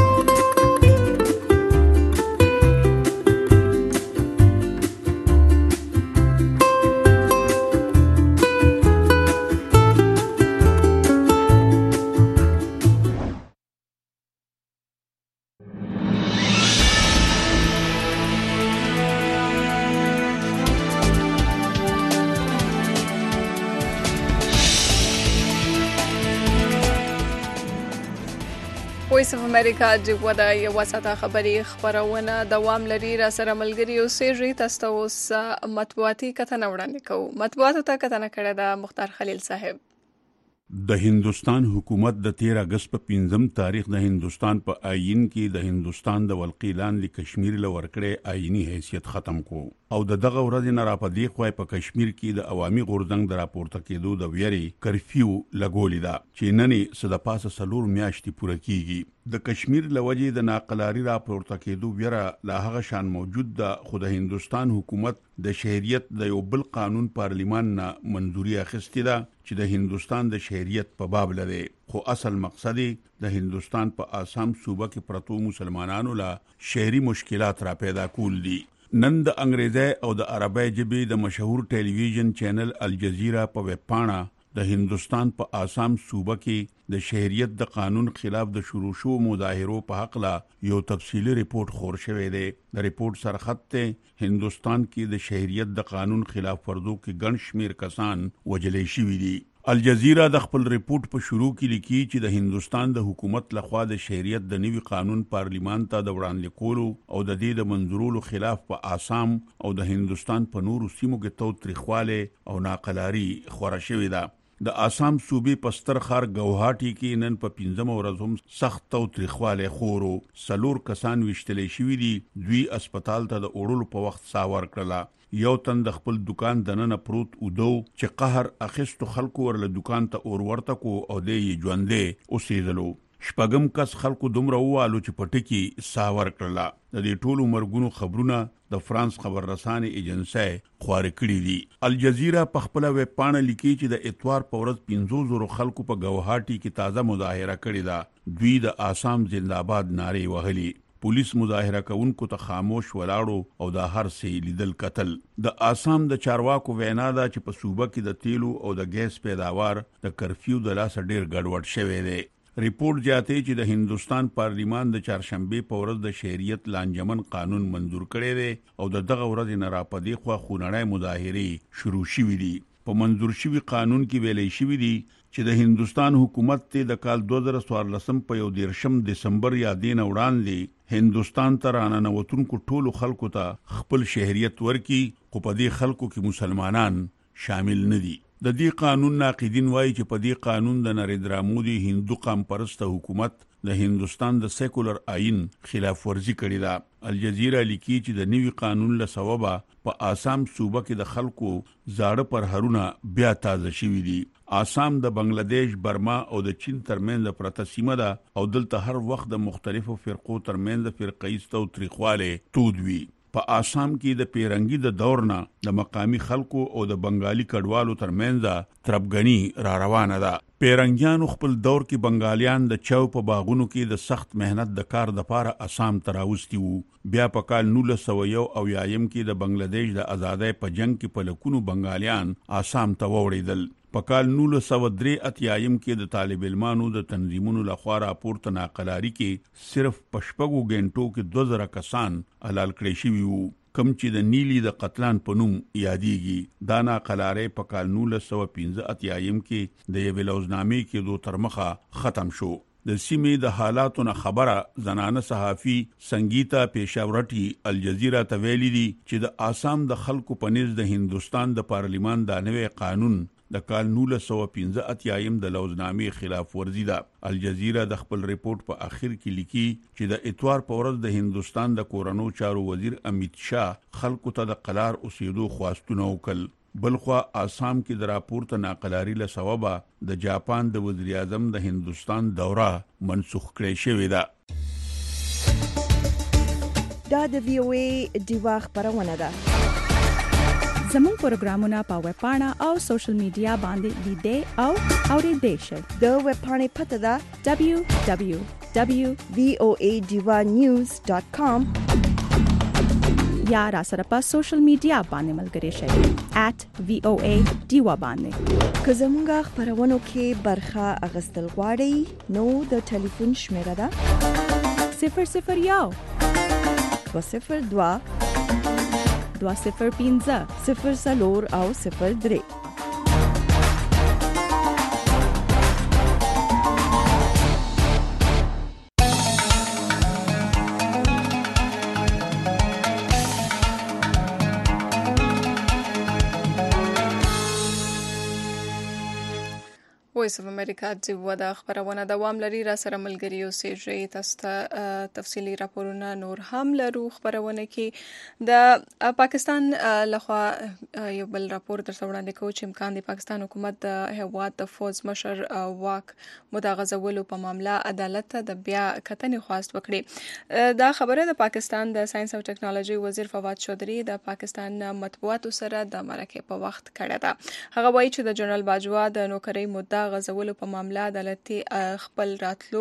وایس اف امریکا ډیوا د یوه ساعته خبري خپرونه دوام لري. را سره ملګري اوسئ. تاسو ته اوس مطبوعاتي کتنه وړاندې کوو. مطبوعاتو ته کتنه کړې ده مختار خلیل صاحب. د هندوستان حکومت د تیر اگست په پنځم تاریخ د هندوستان په آئین کې د هندوستان د ولقي لاندې کشمیر له ورکړې آئینی حیثیت ختم کو او د دغه ورځې نه را پدې خو په کشمیر کې د عوامي غورځنګ د راپورته کېدو د ویری کرفیو لګولې ده چې نننې صد پاسه سلور میاشتې پوره کیږي. د کشمیر لوجې د ناقلاری راپورته کېدو ویره لا هغه شان موجود ده، خو د هندوستان حکومت د شهریت د یو بل قانون پارلیمان نه منځوري اخیستې ده چې د هندوستان د شهریت په باب لري، خو اصل مقصد د هندوستان په آسام صوبه کې پرتو مسلمانانو لا شهري مشکلات را پیدا کول دي. نن د انګریزي او د عربی ژبې د مشهور ټلویزیون چینل الجزیره په ویب پاڼه د هندوستان په آسام صوبه کې د شهریت د قانون خلاف د شروع شو مظاهرو په حق لا یو تفصیلی ریپورت خور شوی دی. د ریپورت سرخط ته هندوستان کې د شهریت د قانون خلاف ورزو کې ګڼ شمیر کسان وجلې شوي دي. الجزیره د خپل ریپورت په شروع کې لیکي چې د هندوستان د حکومت لخوا د شهریت د نوي قانون پارلیمان ته د وړاندې کولو او د دې د منځورولو خلاف په آسام او د هندوستان په نورو سیمو کې تاوتریخواله او ناقلاری خوره شوې ده. د آسام صوبې په ستر ښار ګوهاټي کې نن په پنځمه ورځ هم سخت تاوتریخواله خورو. سلور کسان ویشتلې شوي دي. دوی اسپیټال ته د وړلو په وخت ساه ورکړله. یو تن د خپل دکان دننه پروت ودو چې قهر اخیستو خلکو ورله دکان ته اور ورته کو او دی ژوندې اوسېدلو. شپږم کس خلکو دومره ووالو چې په ټکي ساه ورکړله. د دې ټولو مرګونو خبرونه د فرانس خبررسانې ایجنسۍ خوارې کړي دي. الجزیره په خپله ویب پاڼه لیکي چې د اتوار په ورځ پنځو زرو خلکو په ګوهاټي کې تازه مظاهره کړې ده. دوی د آسام زنده‌باد نارې وهلي. پولیس مظاهره کوونکو ته خاموش ولاړو او د هر څه لیدل کتل. د آسام د چارواکو وینا ده چې په صوبه کې د تیلو او د ګیس پیداوار د کرفیو د لاسه ډیر ګډوډ شوی دی. ریپورت جاته چې د هندوستان پارلیمان د چهارشنبه په ورځ د شهریت لانجمن قانون منظور کړی دی او د دغه ورځ نه را پدې خو خونړی مظاهره شروع شوې دي. په منظور شوی قانون کې ویلې شوی دی چې د هندوستان حکومت ته د کال دوه زره څوارلسم په یو دیرشم دسمبر یا دین وړاندې هندوستان ته راننوتونکو ټولو خلکو ته خپل شهریت ورکي، خو په دې خلکو کې مسلمانان شامل نه دي. د دې قانون ناقدین وایي چې په دې قانون د نریندرا مودي هندو قام پرسته حکومت د هندستان د سیکولر آئین خلاف ورزي کړې ده. الجزیره لیکي چې د نوي قانون له سببه په آسام صوبه کې د خلکو زاړه پرهرونه بیا تازه شوي دي. آسام د بنگلاديش، برما او د چین ترمنځ پرته سیمه ده او دلته هر وخت د مختلفو فرقو ترمنځ فرقیست او تریخواله تود وي. په آسام کې د پیرنګي د دور نه د مقامی خلکو او د بنگالي کډوالو ترمنځ تربګنی را روانه ده. پیرنګیانو خپل دور کې بنگالیان د چاو په باغونو کې د سخت مهنت د کار د پاره آسام تراوستي وو. بیا په کال نولس سوه یو او یایم کې د بنگلاديش د آزادۍ په جنگ کې په لکونو بنگالیان آسام ته ووړېدل. په کال نولس سوه درې اتیایم کې د طالب علمانو د تنظیمونو لخوا راپورته ناقلاري کې صرف پشپغو غنټو کې دوه زره کسان حلال کړي شوي وو، کم چې د نیلی د قتلان په نوم یادېږي. دا ناقلاري په کال نولس سوه پنځه اتیایم کې د یوې لوزنامې کې دو ترمخه ختم شو. د سیمې د حالاتو نه خبره زنانه صحافي سنگیتا پیشاورټي الجزیره ته ویلي دي چې د آسام د خلکو په نس د هندستان د پارلیمان د نوې قانون د کال نولس سوه پنځه اتیایم د لوزنامې خلاف ورزي ده. الجزیره د خپل ریپورت په اخر کې لیکي چې د اتوار په ورځ د هندستان د کورنو چارو وزیر امیت شاه خلکو ته د قلار اوسېدو خواستونه وکړل. بلخوا آسام کې د راپورته ناقلاري له سببه د جاپان د وزیر اعظم د هندستان دوره منسوخ کړې شوې ده. دا د وی او ای ډیوا خبرونه ده. زموږ پروګرامونه په ویب پاڼه او سوشل میډیا باندې لیدئ او اورئ شئ. د ویب پاڼې پته ده دبليو دبليو دبليو ډاٹ وی او ای ډیوا نیوز ډاٹ کام یا را سره په سوشل میډیا باندې ملګري شئ ایٹ وی او ای ډیوا باندې. که زموږ خبرونو کې برخه اخیستل غواړئ نو د ټلیفون شمیره ده صفر صفر یو دوه صفر دوه دوه صفر پنځه صفر څلور او صفر درې. وایس اف امریکا د ودا خبرونه دوام لري. را سره ملګری اوسئ. تاسو ته تفصیلی راپورونه نور هم لرو. خبرونه کې د پاکستان لخوا یو بل راپور در وړاندې کوي چې امکان دی پاکستان حکومت د هیواد د فوز مشر واک متغزولو په معاملې عدالت ته د بیا کتنې خواست وکړي. دا خبره د پاکستان د ساينس او ټکنالوژي وزیر فواد چودھری د پاکستان مطبوعاتو سره د مرکه په وخت کړه ده. هغه وایي چې د جنرال باجوا د نوکرۍ مدعا غزولو په معاملې عدالتي خپل راتلو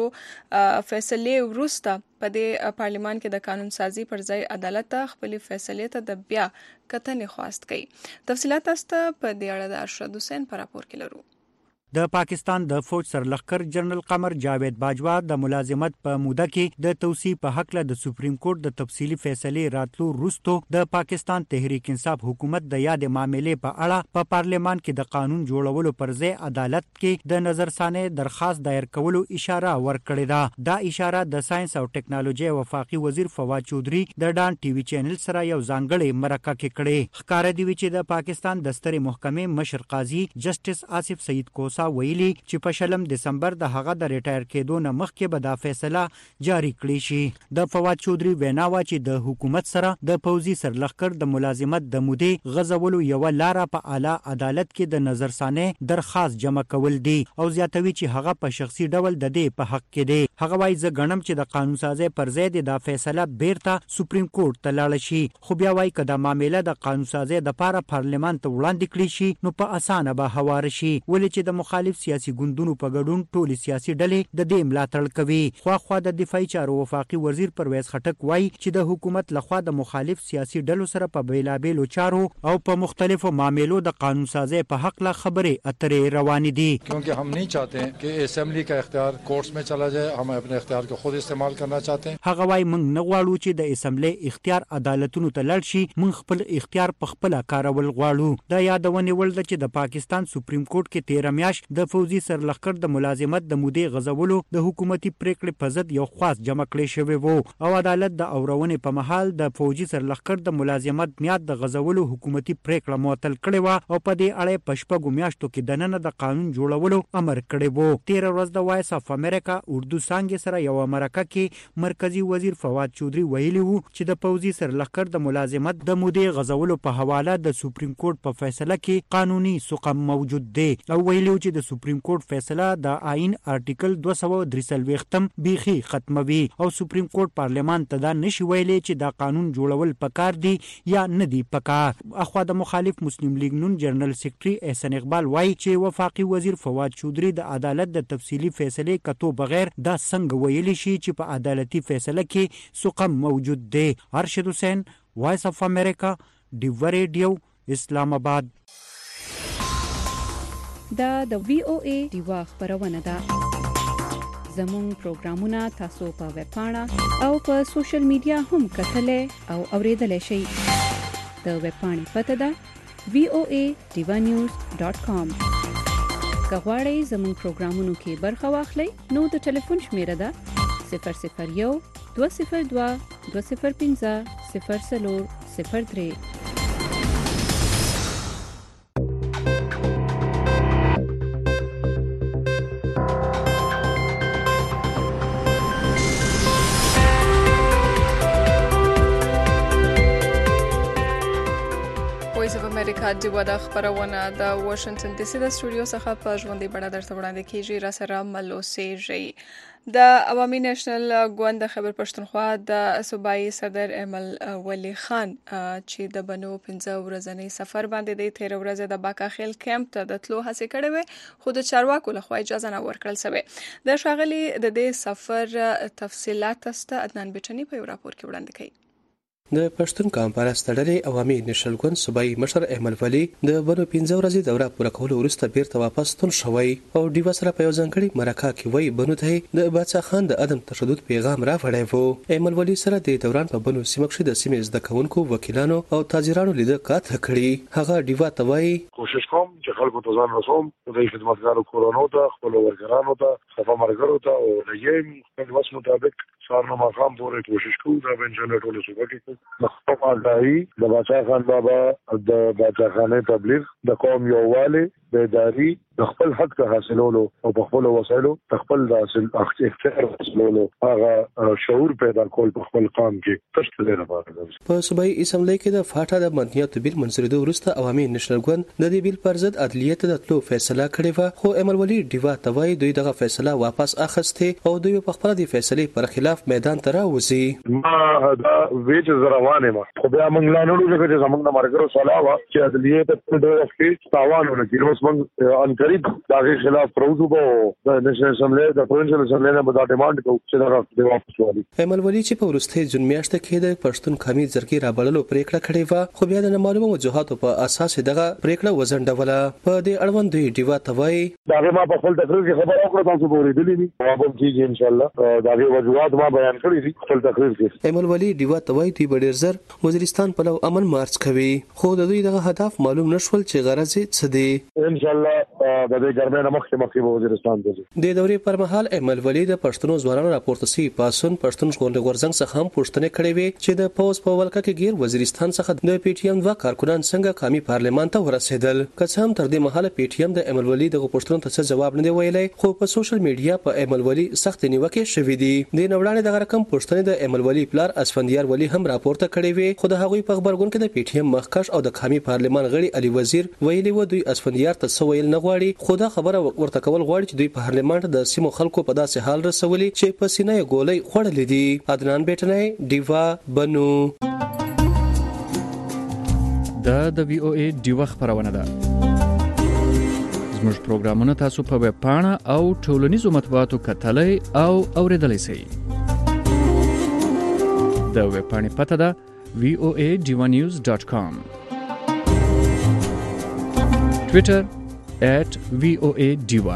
فیصله وروسته په دې پارلیمان کې د قانون سازي پر ځای عدالت خپل فیصله ته د بیا کتنې خواست کوي. تفصيلات تاسو ته په دې اړه د ارشد حسین پر راپور کې لرو. د پاکستان د فوج سرلښکر جنرال قمر جاوید باجوا د ملازمت په موده کې د توصیې په حق له د سپریم کورټ د تفصیلی فیصله راتلو وروسته د پاکستان تحریک انصاف حکومت د یاد معاملې په اړه په پارلیمان کې د قانون جوړولو پر ځای عدالت کې د نظرثانه درخواست دایر کولو اشاره ورکړې ده. دا اشاره د ساينس او ټکنالوژي وفاقي وزیر فواد چودھری د ډان ټي وي چینل سره یو ځانګړی مرکه کې کړې. ښکار دی چې د پاکستان د سترې محکمې مشر قاضي جسټس آصف سعید کوسا ویلي چې په شلم دسمبر د هغه د ریټایر کېدو نه مخکې به دا فیصله جاری کړی شي. د فواد چودھری ویناوه چې د حکومت سره د پوځي سرلښکر د ملازمت د مودې غزولو یو لار په اعلی عدالت کې د نظرثانه درخواست جمع کول دي او زیاتوي چې هغه په شخصي ډول د دې په حق کې دی. هغه وايي زه غنم چې د قانون سازي پر ځای د فیصله بیرته سپریم کورټ ته لاړ شي، خو بیا وايي کله معاملې د قانون سازي د لپاره پارلیمان ته وړاندې کړی شي نو په اسانه به هوار شي. ولې چې د مخالف سیاسي ګوندونو په ګډون ټولي سیاسي ډلې د دې ملاتړ کوي. خو خو د دفاعي چارو وفاقي وزیر پرویز خټک وایي چې د حکومت لخوا د مخالف سیاسي ډلو سره په بیلابېلو چارو او په مختلفو معاملو د قانون سازي په حق لا خبرې اترې روانې دي. क्योंकि हम नहीं चाहते हैं कि असेंबली का इख्तियार कोर्ट्स में चला जाए, हम अपने इख्तियार को खुद इस्तेमाल करना चाहते हैं. هغه وايي موږ نه غواړو چې د اسمبلی اختیار عدالتونو ته لاړ شي، موږ خپل اختیار په خپل کارول غواړو. دا یادونه ول چې د پاکستان سپریم کورټ کې تیر میاش میاشت د فوزي سرلښکر د ملازمت د مودې غزولو د حکومتي پریکړې په ضد یو خاص جمع کړی شوی وو او عدالت د اورونې په محل د فوزي سرلښکر د ملازمت میاد د غزولو حکومتي پریکړه معطل کړې و او په دې اړه په شپږو میاشتو کې دننه د قانون جوړولو امر کړی وو. تیر ورځ د وایس اف امریکا اردو څانګې سره یو مرکه کې مرکزی وزیر فواد چودري ویلي وو چې د فوزي سرلښکر د ملازمت د مودې غزولو په حواله د سپریم کورټ په فیصله کې قانوني سقم موجود دی او ویلي چې د سپریم کورټ فیصله د آئین ارټیکل دوه سوه درې څلوېښتم بیخي ختموي او سپریم کورټ پارلمان ته دا نشي ویلي چې دا قانون جوړول پکار دی یا نه دی پکار. اخوا د مخالف مسلم لیگ نون جنرال سیکریټري احسان اقبال وایي چې وفاقي وزیر فواد چودري د عدالت د تفصیلی فیصله کتو بغیر دا څنګه ویلی شي چې په عدالتي فیصله کې سقم موجود دی. ارشد حسین، وایس اف امریکا، ډیو ریډیو، اسلام آباد. دا د وی او ای ډیوا خبرونه ده. زموږ پروګرامونه تاسو په ویب پاڼه او په سوشل میډیا هم کتلای او اوریدلای شئ. د ویب پاڼې پته ده وی او ای ډیوا نیوز ډاٹ کام. که غواړئ زموږ پروګرامونو کې برخه واخلئ نو د ټلیفون شمیره ده صفر صفر یو دوه صفر دوه دوه صفر پنځه صفر څلور صفر درې. وایس اف امریکا د ودا خبرونه د واشنگټن ډي سي د سټوډیو څخه په ژوندۍ بڼه درته وړاندې کیږي. را سره ملوسي د عوامي نېشنل ګوند خیبر پښتونخوا د صوبایي صدر ایمل ولی خان چې د بنو پنځه ورځنی سفر باندې د تیر ورځ د باکاخیل کیمپ ته د تلو هڅه کړې وې خو د چارواکو لخوا اجازه نه ورکړل شوې. د شاغلي د دې سفر تفصيلات است عدنان بچنی په راپور کې وړاندې کړي. د پښتون کانفرنس تړلې عوامي نېشنل ګوند صوبایي مشر احمد ولی د بنو پنځه ورځې دوره پوره کولو وروسته بیرته واپس ستون شوی او ډیوا سره په یو ځانګړي مرکه کې وایي بنو ته د بادشاه خان د عدم تشدد پیغام راوړی وو. احمد ولی سره د دوران په بنو سیمه کې د سیمې زده کوونکو وکیلانو او تاجرانو لیده کاته کړي. هغه ډیوا ته وایي کوشش کوم چې خلکو ته ځان رسوم د خدمتګارو کورونو ته خپل ورکرانو ته صفه مرګرو ته او د یم خپل وس مطابق سارنو مقام پورې کوشش کوو دا بنجنه ټول صوبه کې مخکې دای د بادشاه خان بابا د بادشاه خانه تبلیغ د قوم یووالی بیداری د خپل حق ته حاصلولو او په خپل وسایلو خپل د حاصل اختیار حاصلولو هغه شعور پیدا کول په خپل قام کې تشت دی لپاره. په صوبایي اسمبلی کې د فاټا د مدنیاتو بیل منځریدو وروسته عوامي نېشنل ګوند د دې بیل پر ضد عدلیه ته د تلو فیصله کړې و خو ایمل ولی ډیوا ته وایي دوی دغه فیصله واپس اخیسته او دوی په خپل د فیصلې پر خلاف میدان ته راوځي. ما دا ویچ زروانه ما خو بیا موږ لا نه لږه چې زموږ د مرګرو سلام چې عدلیه ته د وخت تاوان ولګي اوس موږ ان قریب دغه خلاف پروژو په د نېشنل اسمبلی د پروینشل اسمبلی نه به دا ډیماند کوو چې دا د واپس والی. ایمل ولی چې په ورسته جون میاشت کې د پښتون قومي جرګې رابللو پریکړه کړې و خو بیا د معلومه وجوهاتو په اساس دغه پریکړه وزنډوله. په دې اړوند دوی ډیوا ته وایي دا ما په خپل تقریر کې خبر اوکړه تاسو به ورېدلې دي او به کیږي ان شاء الله دا غي وجوهات ما بیان کړی دي خپل تقریر کې. ایمل ولی ډیوا ته وایي دوی ډېر زر وزیرستان په لو امن مارچ کوي خو د دوی دغه هدف معلوم نشول چې غرض څه دی. ان شاء الله د دې ګرمه مخکې مخکې به وزیرستان ته ځي. د دورې پر مهال ایمل ولی د پښتنو ځوانانو راپورته سي پاسون پښتون ژغورنې غورځنګ څخه هم پوښتنه کړې وي چې د پوز په ولکه کې غیر وزیرستان څخه د پی ټی ایم دوه کارکونان څنګه قومي پارلمان ته ورسېدل. که هم تر دې مهاله پی ټی ایم د ایمل ولی دغه پوښتنو ته جواب نه دی ویلی خو په سوشل میډیا په ایمل ولی سخت نیوکه شوې دي. د نوړانې دغه رقم پوښتنه د ایمل ولی پلار اسفندیار ولی هم راپورته کړې وي خو د هغوی په خبرګون کې د پی ټی ایم مخکښ او د قومي پارلمان غړي علي وزیر ویلي و دوی اسفندیار ته څه ویل نه غواړي خو دا خبره ورته کول غواړي چې دوی پارلمان ته د سیمو خلکو په داسې حال رسولي چې په سینه یې ګولۍ خوړلې دي. عدنان بیٹنی ډیوا بنو. دا د وی او ای ډیوا خبرونه ده. زموږ پروګرامونه تاسو په ویب پاڼه او ټولنیزو مطبوعاتو کتلای او اوریدلای شئ. د ویب پاڼې پته ده وی او ای ډیوا نیوز ډاٹ کام. Twitter at V O A Diva.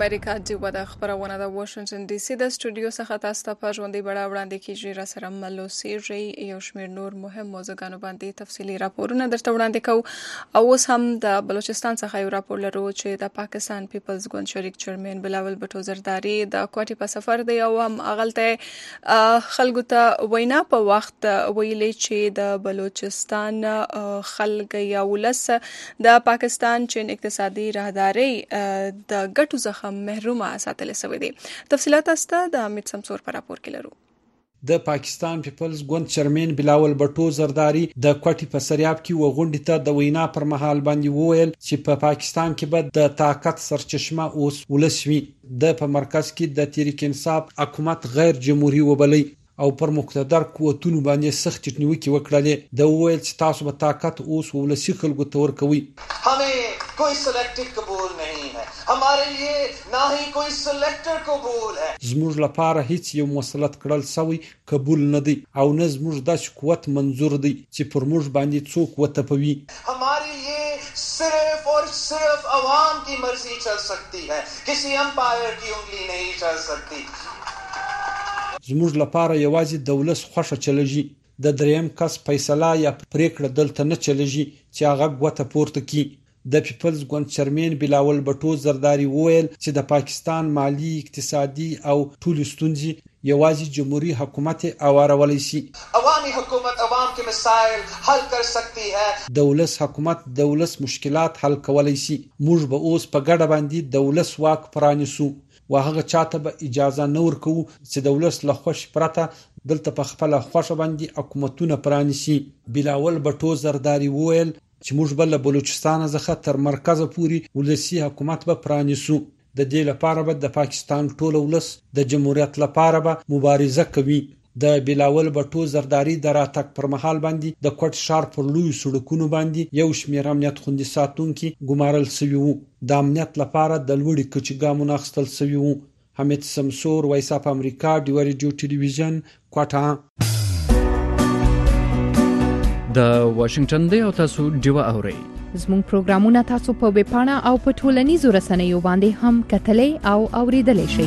امریکا د خبرونه د واشنگټن ډي سي د سټوډیو څخه تاسو ته په ژوندۍ بڼه وړاندې کیږي. را سره ملوسیږي یو شمېر نور مهم موضوعګانو باندې تفصیلي راپورونه درته وړاندې کوو. او اوس هم د بلوچستان څخه یو راپور لرو چې د پاکستان پیپلز ګوند شریک چیرمن بلاول بټو زرداری د کوټي په سفر دی او هم اغلته خلکو ته وینا په وخت ویلې چې د بلوچستان خلک یا ولس د پاکستان چین اقتصادي راهداري د ګټو څخه محرومه ساتل شوی دی. تفصیلات استه د امید سمسور پر راپور کې لرو. د پاکستان پیپلز ګوند چیرمن بلاول بټو زرداری د کوټي په سریاب کې وغونډې ته د وینا پر مهال باندې وویل چې په پا پاکستان کې به د طاقت سرچشمه اوس ولسوي د په مرکز کې د تحریک انصاف حکومت غیر جمهوریت وبلی او پر مقتدر قوتونو باندې سخت نیوکې وکړلې. د وویل چې تاسو به طاقت اوس ولسی خلکو ته ورکوي. हमें कोई सिलेक्टेड कबूल नहीं है, हमारे लिए ना ही कोई सिलेक्टेड कबूल है. زموږ لپاره هیڅ یو مسلط کړل سوی قبول نه دی او نه زموږ داسې قوت منظور دی چې پر موږ باندې څوک وتپوي. हमारे लिए सिर्फ और सिर्फ अवाम की मर्जी चल सकती है, किसी एम्पायर की उंगली नहीं चल सकती. زموږ لپاره یوازې دولت خوښه چلېږي. د دریم کس فیصله یا پریکړه دلته نه چلېږي چې هغه غوته پورته کی. د پیپلز ګوند چیرمن بلاول بټو زرداری وویل چې د پاکستان مالی اقتصادي او ټول ستونزې یوازې جمهوریت حکومت اوارولای شي. عوامي حکومت عوام کے مسائل حل کر سکتی ہے. دولت حکومت دولت مشکلات حل کولای شي. موږ به اوس په ګډه باندې دولت واک پرانیسو و هغه چاته به اجازه نه ورکو چې دولت له خوش پرته دلته په خپل خوښه باندې حکومتونه پرانیسي. بلاول بټو زرداری وویل چې موږ بل بلوچستان څخه تر مرکز پورې ولسی حکومت به پرانیسو. د دې لپاره به د پاکستان ټول ولس د جمهوریت لپاره به مبارزه کوي. د بلاول بټو زرداری د راتګ پر مهال باندې د کوټ شهر پر لوی سړکونو باندې یو شمېر امنیت خوندي ساتونکي ګمارل شوي وو. د امنیت لپاره د لوړې کچې ګامونه اخیستل شوي وو. حمید سمسور، وایس اف امریکا، ډیو ریډیو ټلویزیون، کوټه. د واشنگټن دی او تاسو ډیو اورئ. زموږ پروګرامونه تاسو په ویب پاڼه او په ټولنیزو رسنیو باندې هم کتلای او اوریدلای شئ.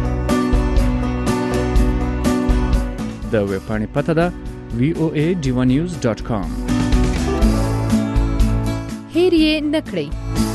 د ویب پاڼې پته ده وی او ای ډیو نیوز ډاٹ کام. هیر یې نکړئ.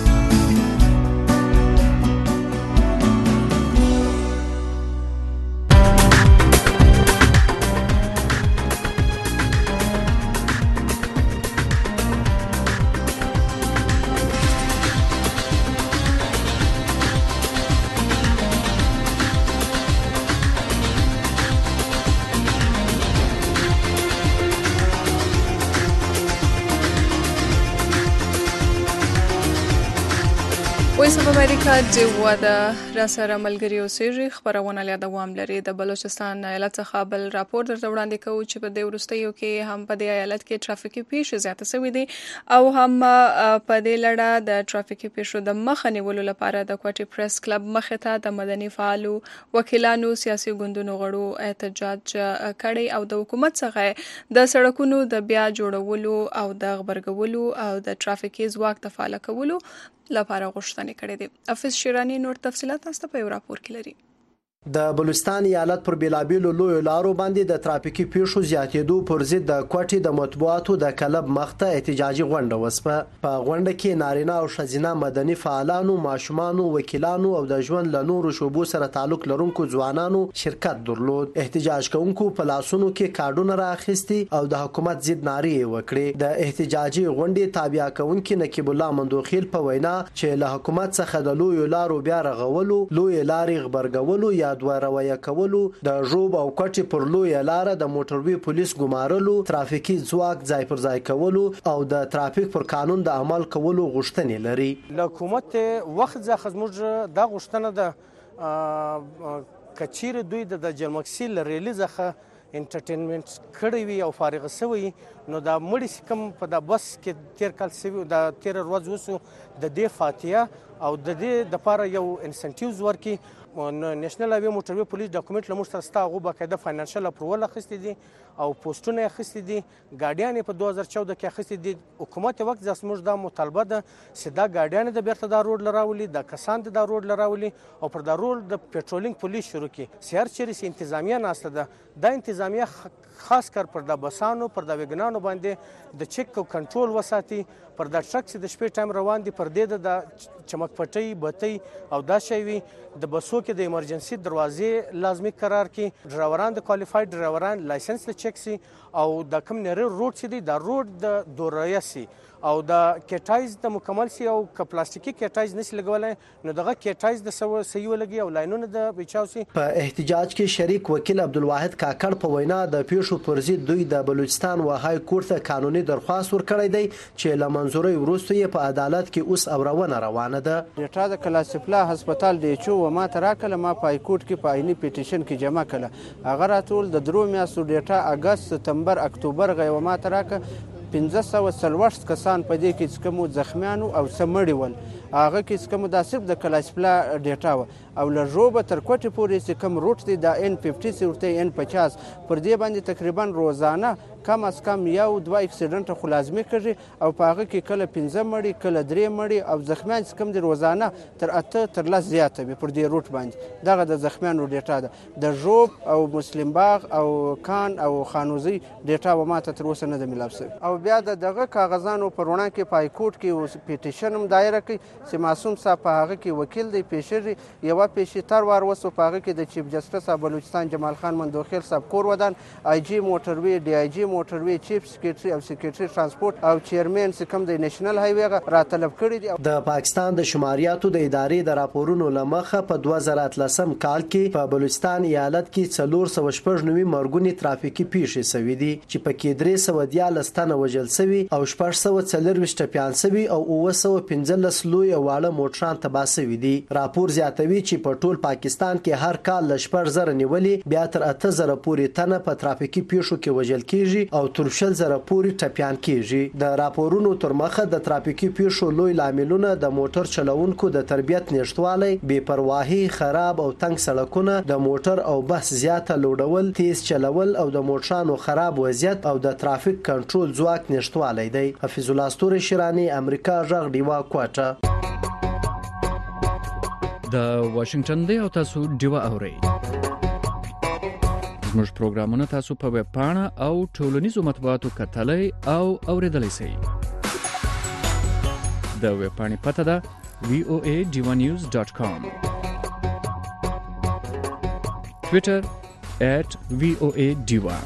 وایس اف امریکا د ودا را سره ملګری اوسېږي. خبرونه له دوام لري. د بلوچستان ایالت څخه بل راپور درته وړاندې کوو چې په دې وروستیو کې هم په دې ایالت کې ترافیکي پیښې زیاته شوې دي او هم په دې لړه د ترافیکي پیښو د مخه نیولو لپاره د کوټي پریس کلب مخې ته د مدني فعالو، وکیلانو، سیاسي ګوندونو غړو احتجاج کړی او د حکومت څخه د سړکونو د بیا جوړولو او د غبرګولو او د ترافیکي ځواک د فعال کولو لپاره غوښتنې کړې دي. حافظ شیرانی نور تفصیلات تاسو په یو راپور کې لري. د بلوچستان ایالت پر بیلابیلو لوی لارو باندې د ترافیکي پیښو زیاتېدو پر ضد د کوټي د مطبوعاتو د کلب مخته احتجاجي غونډه وسپه. په غونډه کې نارینه او ښځینه مدني فعالانو، ماشومانو، وکیلانو او د ژوند له نورو شعبو سره تعلق لرونکو ځوانانو شرکت درلود. احتجاج کوونکو په لاسونو کې کارډونه راخیستي او د حکومت ضد نارې وکړې. د احتجاجي غونډې تابع کوونکي نقیب الله مندوخیل په وینا چې له حکومت څخه د لوی لارو بیا رغولو، لوی لارې غبرګولو یا دوه رویه کولو، د ژوب او کوټي پر لوی لار د موټروي پولیس ګمارلو، ترافیکي ځواک ځای پر ځای کولو او د ترافیک پر قانون د عمل کولو غوښتنې لري. حکومت وخت ځخه زموږ د غوښتنه د کچیر دوی د جلمکسي لریلی ځخه انټرټینمنت کړی وي او فارغ شوی نو دا مړی سکم په د بس کې تیر کال سوي د تیر ورځ وسو د دې فاتحه او د دې د لپاره یو انسنټیوز ورکي نېشنل هایوي موټروي پولیس ډاکومنټ له موږ سره ستا هغو باقاعده فاینانشل اپروول اخیستي دي او پوسټونه یې اخیستي دي ګاډیان یې په دوه هزار چوده کې اخیستي دي. حکومت وخت زموږ دا مطالبه ده چې دا ګاډیان د بیرته دا روډ له راولي دا کسان د دا روډ له راولي او پر دا روډ د پیټرولینګ پولیس شروع کړي. چې هر چیرې چې انتظامیه ناسته ده دا انتظامیه خاص کر پر دا بسانو پر دا وګنانو باندې د چک او کنټرول وساتي. پر دا ټرک چې د شپې ټایم روان دي پر دې د چمک پټۍ بتۍ او دا شی وي د بسو کې د ایمرجنسي دروازې لازمي قرار کړي. ډرایوران د کوالیفاید ډرایوران لایسنس له چک سي او د کوم نری روډ چې دی دا روډ د دوریه سي او د کیټایز د مکمل سي او ک پلاستیکي کیټایز نشي لګولای نو دغه کیټایز د سو سيو لګي او لاینونه د بچاو سي. په احتجاج کې شریک وکیل عبدالواحد کاکړ په وینا د پیښو پر ضد دوی د بلوچستان وهای کورت ته قانوني درخواست ورکړی دی چې له منځوري وروسته یې په عدالت کې اوس اورونه روانه ده. ډیټا د کلاسفلا هسپتال دی چې و ما تراکله ما په کورت کې په عیني پیټیشن کې جمع کړه هغه راتول د درو میاشتو ډیټا اگست سپتمبر اکتوبر غو ما تراکه پنځه سوه څلوېښت کسان په دې کې چې کوم زخمیانو او سمړي ول هغه کې چې کوم دا صرف د کلاسفلا ډیټا و او له ژوبه تر کوټې پورې چې کوم روټ دی د ان پنځه پنځه ورته ان پچاس پر دې باندې تقریبا روزانه کم از کم یو دوه اکسیډنټ خو لازمي کړي او په هغه کې کله پنځه مړي کله درې مړي او زخمیان چې کوم دي روزانه تر اته تر لس زیاته وي پر دې روټ باندې دغه د زخمیانو ډیټا ده. د ژوب او مسلم باغ او کان او خانوزي ډیټا و ماته تر اوسه نه ده ملاو شوی. او بیا د دغه کاغذانو پر وړاندې کې په هایکورټ کې پیټیشن هم دایره کړي چې معصوم صاحب په هغه کې وکیل دی پیشر یوه پیشتر وار وسو په هغه کې د چیف جسټس بلوچستان جمال خان مندوخیل صاحب کور ودان آی جی موټروي ډي آی جی موټروي چیف سکریټري او سکریټري ترانسپورت او چیرمن چې کوم د نېشنل هایوي را طلب کړی دی. د پاکستان د شماریاتو د ادارې د راپورونو لمخه په دوه زره اتلسم کال کې په بلوچستان ایالت کې څلور سوه شپږ نوي مرګونی ترافیکي پیښې شوې دي چې په کې درې سوه دیارلس تنه وژل شوي او شپږ سوه څلرویشت ټپیان شوي او اووه سوه پنځلس لوی او واړه موټران تباه شوي دي. راپور زیاتوي چې په ټول پاکستان کې هر کال له شپږ زره نیولې بیا تر اته زره پورې تنه په ترافیکي پیښو کې وژل کیږي او تر شل زره پورې ټپیان کیږي. د راپورونو تر مخه د ترافیکي پیښو لوی لاملونه د موټر چلوونکو د تربیت نشټوالی بې پرواهي خراب او تنګ سړکونه د موټر او بس زیاته لوډول تیز چلول او د موټرانو خراب وضعیت او د ترافیک کنټرول ځواک نشټوالی دی. حفیظ الله ستوري شیرانی امریکا غږ ډیوا کوټه د واشنگټن دی او تاسو ډیوا اورئ. زموږ پروګرامونه تاسو په ویب پاڼه او ټولنیزو مطبوعاتو کتلای او اوریدلای شئ. د ویب پاڼې پته ده وی او ای ډیوا نیوز ډاٹ کام. ټویټر ایٹ وی او ای ډیوا.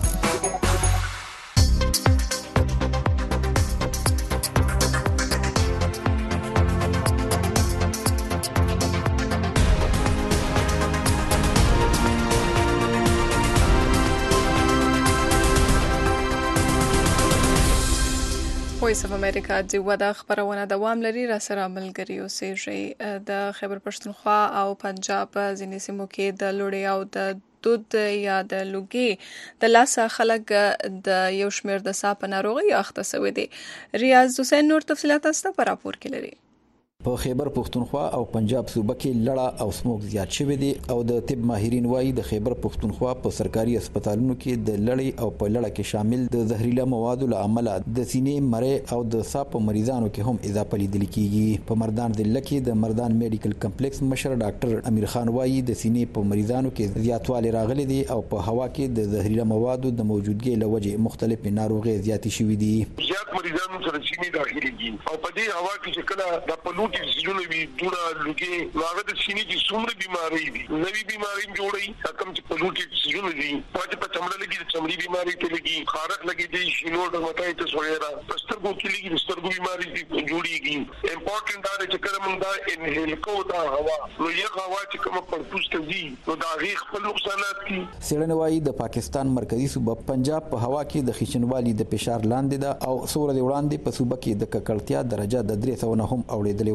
وایس اف امریکا د ودا خبرونه دوام لري را سره ملګری اوسېږي. د خیبر پښتونخوا او پنجاب ځینې سیمو کې د لوړې او د دود یا د لوګي د لاسه خلک د یو شمېر د سا په ناروغي اخته شوي دي. ریاض حسین نور تفصیلات است په راپور کې لري. په خیبر پښتونخوا او پنجاب صوبه کې لړه او سموک زیات شوی دي او د طب ماهرین وایي د خیبر پښتونخوا په سرکاري هسپتالونو کې د لړې او په لړه کې شامل د زهريله موادو له امله د سینې مړې او د سا په مریضانو کې هم اضافه لیدل کیږي. په مردان ضلع کې د مردان میډیکل کمپلیکس مشر ډاکټر امیر خان وایي د سینې په مریضانو کې زیاتوالی راغلي دي او په هوا کې د زهريله موادو د موجودګۍ له وجې مختلفې ناروغۍ زیاتې شوي دي. زیات مریضانو سره سینې داخليږي او په دې هوا کې چې کله د پلوټ سيزونه وي ډوړه لګي هغه د سینې کې څومره بيماري دي نوې بيماري جوړي کم چې پلوټ سيزونه دي پاتې په چمړه لګي د چمړي بيماري ته لګي خارق لګي دي شینو ډرماتایټس وغیرہ سترګو کې لګي سترګو بيماري جوړيږي. امپورټنت دا چې کله موږ دا انهیل کوو دا هوا نو یو هوا چې کوم پرپوس ته دي نو دا غي خپل نقصانات دي. سیړنه وایي د پاکستان مرکزی صوبه پنجاب په هوا کې د خشنوالي د فشار لاندې ده او سور دی وړاندې په صوبه کې د ککړتیا درجه د درې سوه نه هم اوریدلې و.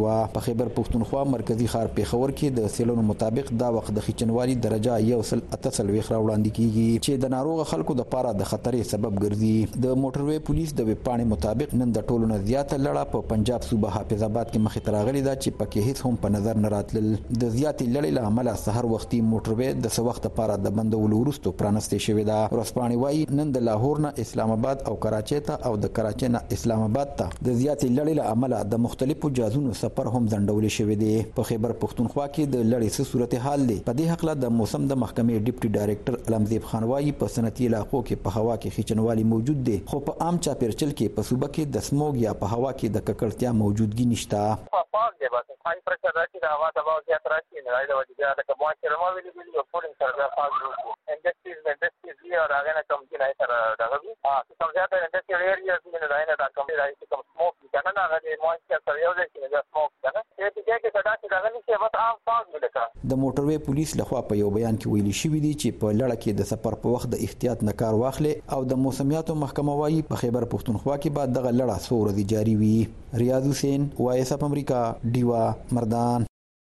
و په خیبر پښتونخوا مرکزی ښار پیښور کې د سیلونو مطابق دا وخت د خچنوالي درجه یو سل اته ویخ را وړاندې کیږي چې د ناروغ خلکو د پاره د خطرې سبب ګرځي. د موټروي پولیس د وپاڼې مطابق نن د ټولو نه زیاته لړه په پنجاب صوبه حافظ آباد کې مخې ته راغلې ده چې پکې هیڅ هم په نظر نه راتلل. د زیاتې لړۍ له امله سحر وختي موټروي د څه وخت لپاره د بندولو وروسته پرانستې شوې ده. ورځپاڼې وايي نن د لاهور نه اسلام آباد او کراچۍ ته او د کراچۍ نه اسلام آباد ته د زیاتې لړۍ له امله د مختلفو جهازونو سفر هم ځنډول شوی دی. په خیبر پښتونخوا کې د لړۍ څه صورتحال دی. په دې حق له د موسم د محکمې ډیپټي ډایریکټر علمزیب خان وايي په صنعتي علاقو کې په هوا کې خچنوالي موجود دی، خو په عام چاپیرچل کې په صوبه کې د سموګ یا په هوا کې د ککړتیا موجودګي نشته. پاک دی بس هاي پرشر راځي دا هوا د واو زیات راځي نه راځي د وجه دا کومه چې مو ویلي ویلي او پورین سره پاک دی. انډستریز انډستریز دی او هغه نه کوم چې نه سره دا غوي ها څه زیات انډستریال ایریاز نه راځي دا کوم راځي کوم سموک کنه نه راځي مو چې سره یو ځای کې دا سموک کنه چې دې کې صدا چې دا غني چې بس عام پاک دی. د موټروي پولیس لخوا په یو بیان کې ویلي شوی دی چې په لړ کې د سفر په وخت د احتیاط نه کار واخلي او د موسمیاتو محکمه وايي په خیبر پښتونخوا کې بعد دغه لړ څو ورځې جاری وي. ریاض حسین وایس اپ امریکا ډیوا مردان.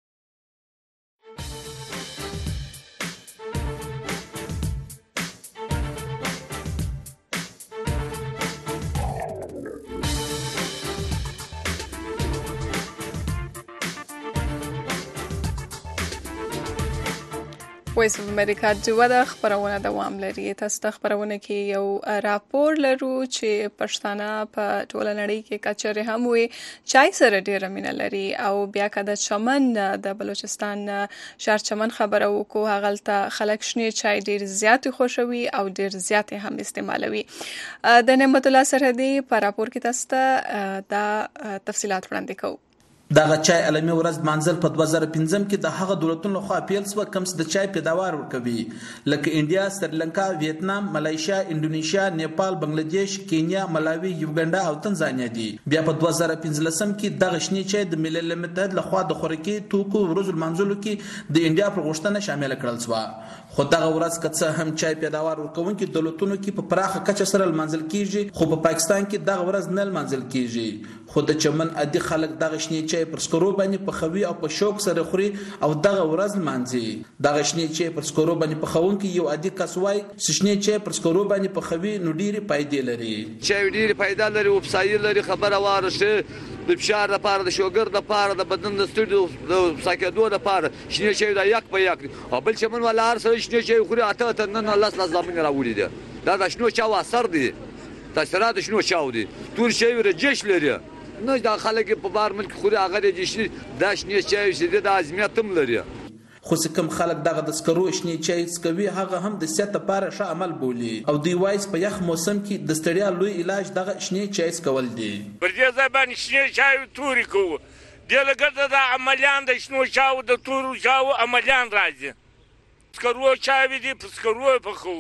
وایس اف امریکا ډیوا د خبرونه دوام لري. تاسو ته خبرونه کې یو راپور لرو چې پښتانه په ټوله نړۍ کې کچره هم وي چای سره ډیره مینه لري او بیا که د چمن د بلوچستان شهر چمن خبره وکړو هغه ته خلک شنه چای ډیر زیات خوښوي او ډیر زیات هم استعمالوي. د نعمت الله سرحدي په راپور کې تاسو ته دا تفصيلات وړاندې کوو. دغه چای عالمي ورځ منځل په دوه زره پنځم کې د هغه دولتونو لخوا پیل شو کوم چې د چای پیداوار ورکوي لکه انډیا، سریلانکا، ویتنام، ملایشیا، انډونیشیا، نیپال، بنگلاديش، کینیا، ملاوي، یوګنډا او تنزانیا دي. بیا په دوه زره پنځلسم کې دغه شنی چای د ملل متحد لخوا د خوراکي توکو ورځ منځلو کې د انډیا پر غوښتنه شامل کړل شو. خو دغه ورځ کڅه هم چای پیداوار ورکوونکي دولتونو کې په پراخه کچه سره منځل کیږي، خو په پاکستان کې دغه ورځ نه منځل کیږي. خو د چمن عادي خلک دغه شنی چای پر سکرو باندې په خوي او په شوق سره خوري او دغه ورځ مانځي. دغه شنی چای پر سکرو باندې په خوون کې یو عادي کس وای شنی چای پر سکرو باندې په خوي نو ډیره فائدې لري. چای ډیره فائدہ لري او فسایل لري. خبره وارشه د فشار لپاره، د شوګر لپاره، د بدن د ستړي د ساکېدو لپاره شنی چای دا یک په یک او بل چمن ولا هر سره شنی چای خوري اته ته نن الله سلا زمين راوړي دي. دا د شنو چا اثر دي، تاثیرات شنو چاو دي. تور شی ورجش لري نه دا خلک په بار ملک خوري هغه دي چې دا شنی چای چې د ازمیت هم لري. خو کوم خلک دغه د سکرو شنی چای څکوي هغه هم د صحت لپاره ښه عمل بولي او دی وایس په یخ موسم کې د ستړیا لوی علاج دغه شنی چای څکول دي. پر دې ځای باندې شنی چای توري کوو د لګړه د عملیان د شنو چاو د تورو چاو عملیان راځي. سکرو چای دي په سکرو په خو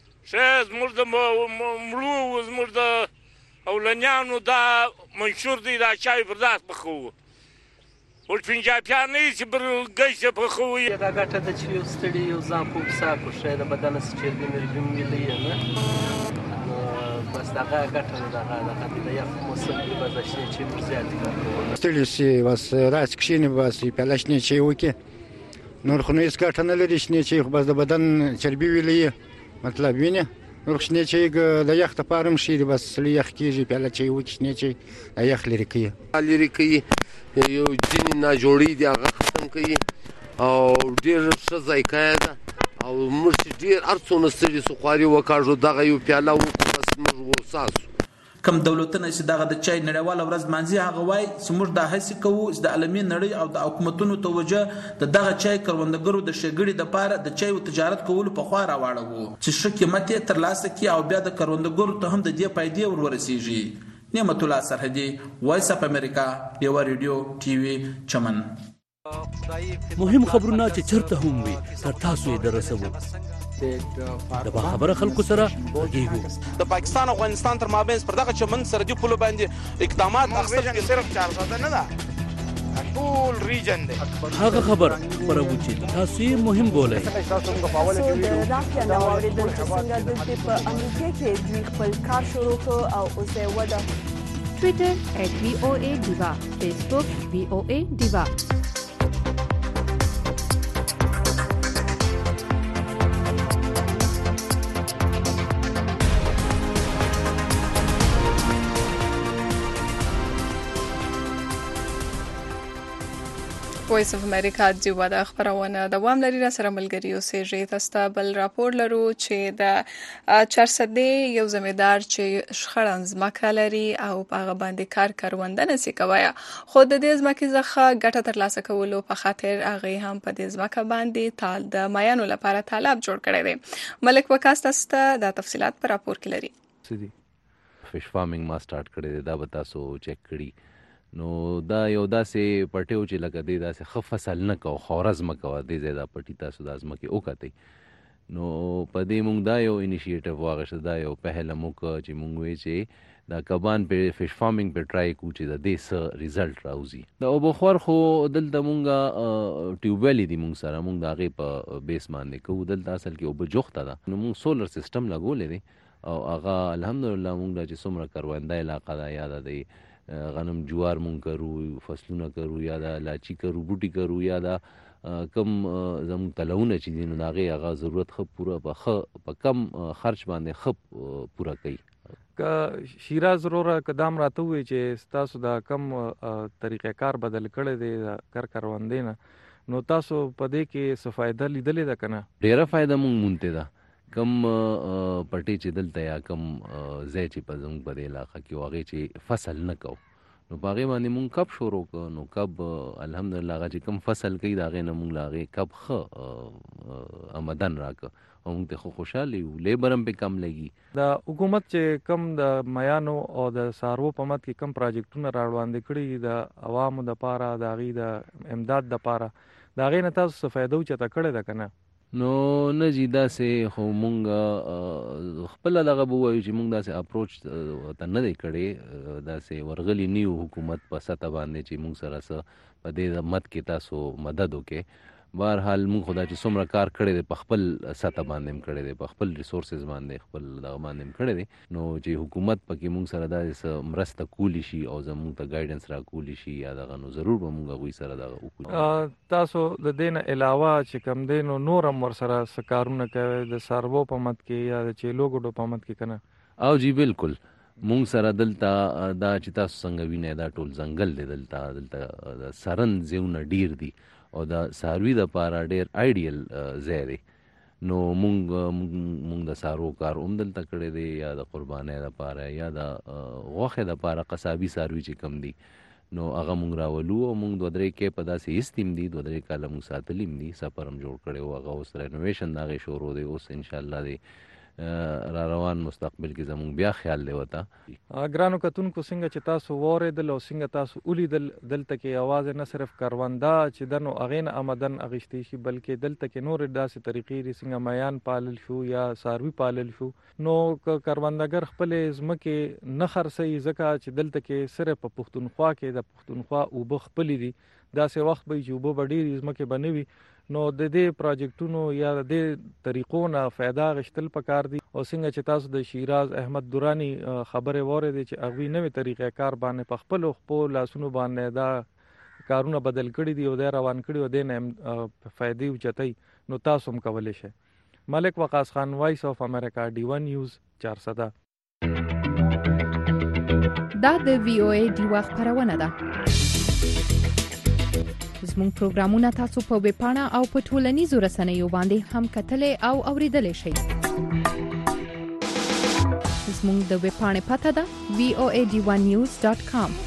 شه زموږ د مړو زموږ د اولنیانو دا منشور دی دا چای برداشت بخو ول پنجابیان نه چې برګیسه بخو دا ګټه د چې یو ستړي یو ځان په ساکو شه د بدن سچې د انرژي ملي نه بس دا ګټه دا دا د یو موسم کې بس چې پر زیات کار ستړي سي بس راځ کښینه بس په لښنه چې وکي نور خو نه ګټه نه لري شنه چې بس د بدن چربي ویلې مطلب ویني ورخنه چې د یخ ته پارم شي بس لیخ کیږي په لچې وښنه چې د یخ لري کوي لري کوي یو ځینې نه جوړې دي هغه ختم کوي او ډیر ښه ذایقه ده او موږ ډیر ارڅونه ستړي سو خواري وکړو دغه یو پیاله وکړو بس موږ وساسو. کم دولتونه چې دغه د چای نړیواله ورځ مانځي هغه وای چې موږ د هڅې کوو چې د عالمي نړۍ او د حکومتونو توجه د دغه چای کروندګرو د شګړې د پاره د چای تجارت کولو په خوا راوړو چې ښه قیمت یې ترلاسه کړي او بیا د کروندګرو ته هم د دې فائدې ورورسیږي. نعمت الله سرحدي وایس اپ امریکا ډیوا ریډیو ټي وي چمن. مهم خبرونه چې چرته هم وي تر تاسو یې درسوو د خبره خلکو سره غږیږو. د پاکستان او افغانستان تر مابین پر دغه چمن سرحدي پولو باندې اقدامات اخیستل کې صرف چار ساده نه ده ټول ریجن دی. هغه خبر خبرو چې تاسو یې مهم بولئ. د راکیا نو اوریدل چې څنګه د په امریکا کې دوی خپل کار شروع کړ او اوس یې وده Twitter at V O A Diva, Facebook V O A Diva. وایس اف امریکا جیوا د خبرونه دوام لري را سره ملګری اوسېږي تاسو ته بل راپور لرو چې د چارسدې یو زمیدار چې شخړه ځمکه لري او په هغه باندې کار کارونده نسی کوي خو د دې ځمکې څخه ګټه ترلاسه کولو په خاطر هغه هم په دې ځمکه باندې تال د مایانو لپاره طالب جوړ کړی دی ملک وکاس تاسو ته د تفصيلات پر راپور کې لري سدي فش فارمینګ ما سٹارټ کړی دی دا به تاسو چیک کړئ نو دا یو داسې پټیو چې لکه دی داسې ښه فصل نه کو خورز مکوه دی زیاده پټی تاسو د ازمکه وکړئ نو په دې مونږ دا یو انیشیټیو واغښت دا یو پهل موک چې مونږ وی چې دا کبان په فش فارمینګ په ټرای کو چې د دې س ریزلټ راوځي دا وبخور خو دلته مونږه ټیوبویل دی مونږ سره مونږ دا غي په بیس باندې کو دلته اصل کې وبجوخته ده نو مونږ سولر سیستم لګولې دي او هغه الحمدلله مونږ د چې څومره کارونده علاقه دا یاد دی غنم جوار مونږ کرو فصلونه کرو یا دا لاچی کرو بوټي کرو یا دا کم زموږ تلونه چې دي نو هغه هغه ضرورت خو پوره په په کم خرچ باندې خو پوره کوي ک شیراز وروره قدم راته وي چې تاسو دا کم طریقې کار بدل کړی دی کار کاروندې نه نو تاسو په دې کې څه فائدہ لیدلې ده کنه ډیره فائدہ مونږ مونته ده کم پټی چې دلته یا کم ځای چې په زموږ په علاقه کې واغې چې فصل نه کو نو باغې باندې مونږ کب شروع کړ نو کب الحمدلله هغه چې کم فصل کوي دا غي نه مونږ لاغې کب خ آمدن راک او موږ ته خوشاله یو لیبرم په کم لګي دا حکومت چې کم د میانو او د سارو په مت کې کم پروجیکټونه راوړاندې کړي د عوامو د پاره د غي د امداد د پاره دا غي نه تاسو فائدو چته کړی ده کنه نو نه جی داسې خو مونږ خپل دغه بوایو چې مونږ داسې اپروچ ته نه دی کړی داسې ورغلی نیو حکومت په سطح باندې چې مونږ سره سره په دې مت کې تاسو مدد وکړي بهرحال مونږ خدا چې څومره کار کړی دی په خپل سطح باندې کړی دی په خپل ریسورسز باندې خپل دغه باندې کړی دی نو چې حکومت پکې مونږ سره داسې مرسته کولی شي او زموږ ته ګایډنس را کولی شي یا دغه نو ضرور به مونږ غوي سره دغه وکړو تاسو د دین علاوه چې کم دین نورم ور سره سکارونه کوي د ساربو په مت کې یا د چیلو ګډو په مت کې کنه او جی بالکل مونږ سره دلته دا چې تاسو څنګه وینئ دا ټول ځنګل دی دلته دلته سرن زیونه ډیر دي او دا ساروی د پاره ډیر آیډیل ځای دی نو مونږ مونږ د سارو کار هم دلته کړی دی یا د قربانۍ د پاره یا د غوښې د پاره قصابي ساروی چې کم دی نو هغه مونږ راولو او مونږ دوه درې کې په داسې استیم دي دوه درې کاله مونږ ساتلیم دي سفرم جوړ کړی او هغه اوس رینوویشن دا غي شروع دی اوس ان شاء الله دی را روان مستقبل کې زموږ بیا خیال دی وتا ګرانو کتونکو څنګه چې تاسو وره دل او څنګه تاسو اولی دل دلته کې आवाज نه صرف کاروندا چې دنو اغین آمدن اغشتي شي بلکې دلته کې نور داسې طریقې دي څنګه میان پالل شو یا ساروی پالل شو نو کاروندګر خپل ځمکه نه خرسي ځکه چې دلته کې صرف په پښتونخوا کې د پښتونخوا او بخ خپل دي داسې وخت به چې وب ډېری ځمکه بنوي نو د دې پروجیکټونو یا د دې طریقو نه फायदा غشتل پکار دي او څنګه چې تاسو د شیراز احمد دورانی خبره وره دي چې اغوی نوې طریقې کار باندې په خپل خپل لاسونو باندې دا کارونه بدل کړي دي او دا روان کړي او د نه فائدې وچتای نو تاسو هم کولای شئ ملک وقاص خان وایس اف امریکا ډی ون نیوز چارسده دا د وی او ای دی وخت خبرونه ده زموږ پروګرامونه تاسو په ویب پاڼه او په ټولنیزو رسنیو باندې هم کتلای او اوریدلای شئ زموږ د ویب پاڼې پته ده وی او ای ډی ون نیوز ډاټ کام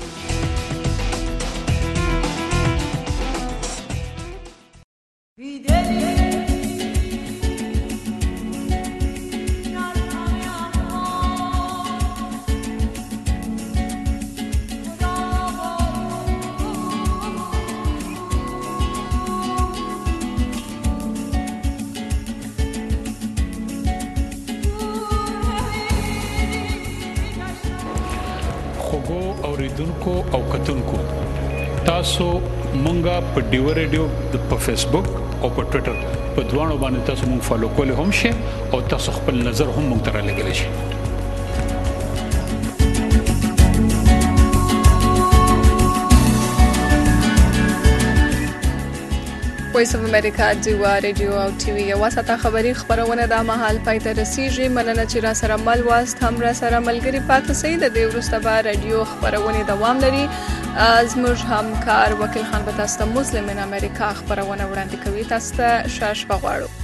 اوریدونکو او کتونکو تاسو مونږه په ډیو ریډیو په فیسبوک او په ټوئیټر په دوانو باندې تاسو مونږ فالو کولای هم شئ او تاسو خپل نظر هم مونږ ته رالیږئ شئ وایس اف امریکا دیوا ریډیو او ټي وي یو ساته خبری خبرونه د مهال پای ته رسیږي. مننه چې را سره مل واست هم را سره ملګری پاتې سي. د دې وروسته به رادیو خبرونه دوام لري. زموږ همکار وکیل خان به تاسو ته مسلمان امریکا خبرونه وړاندې کوي. تاسو ته شاش بغواړو.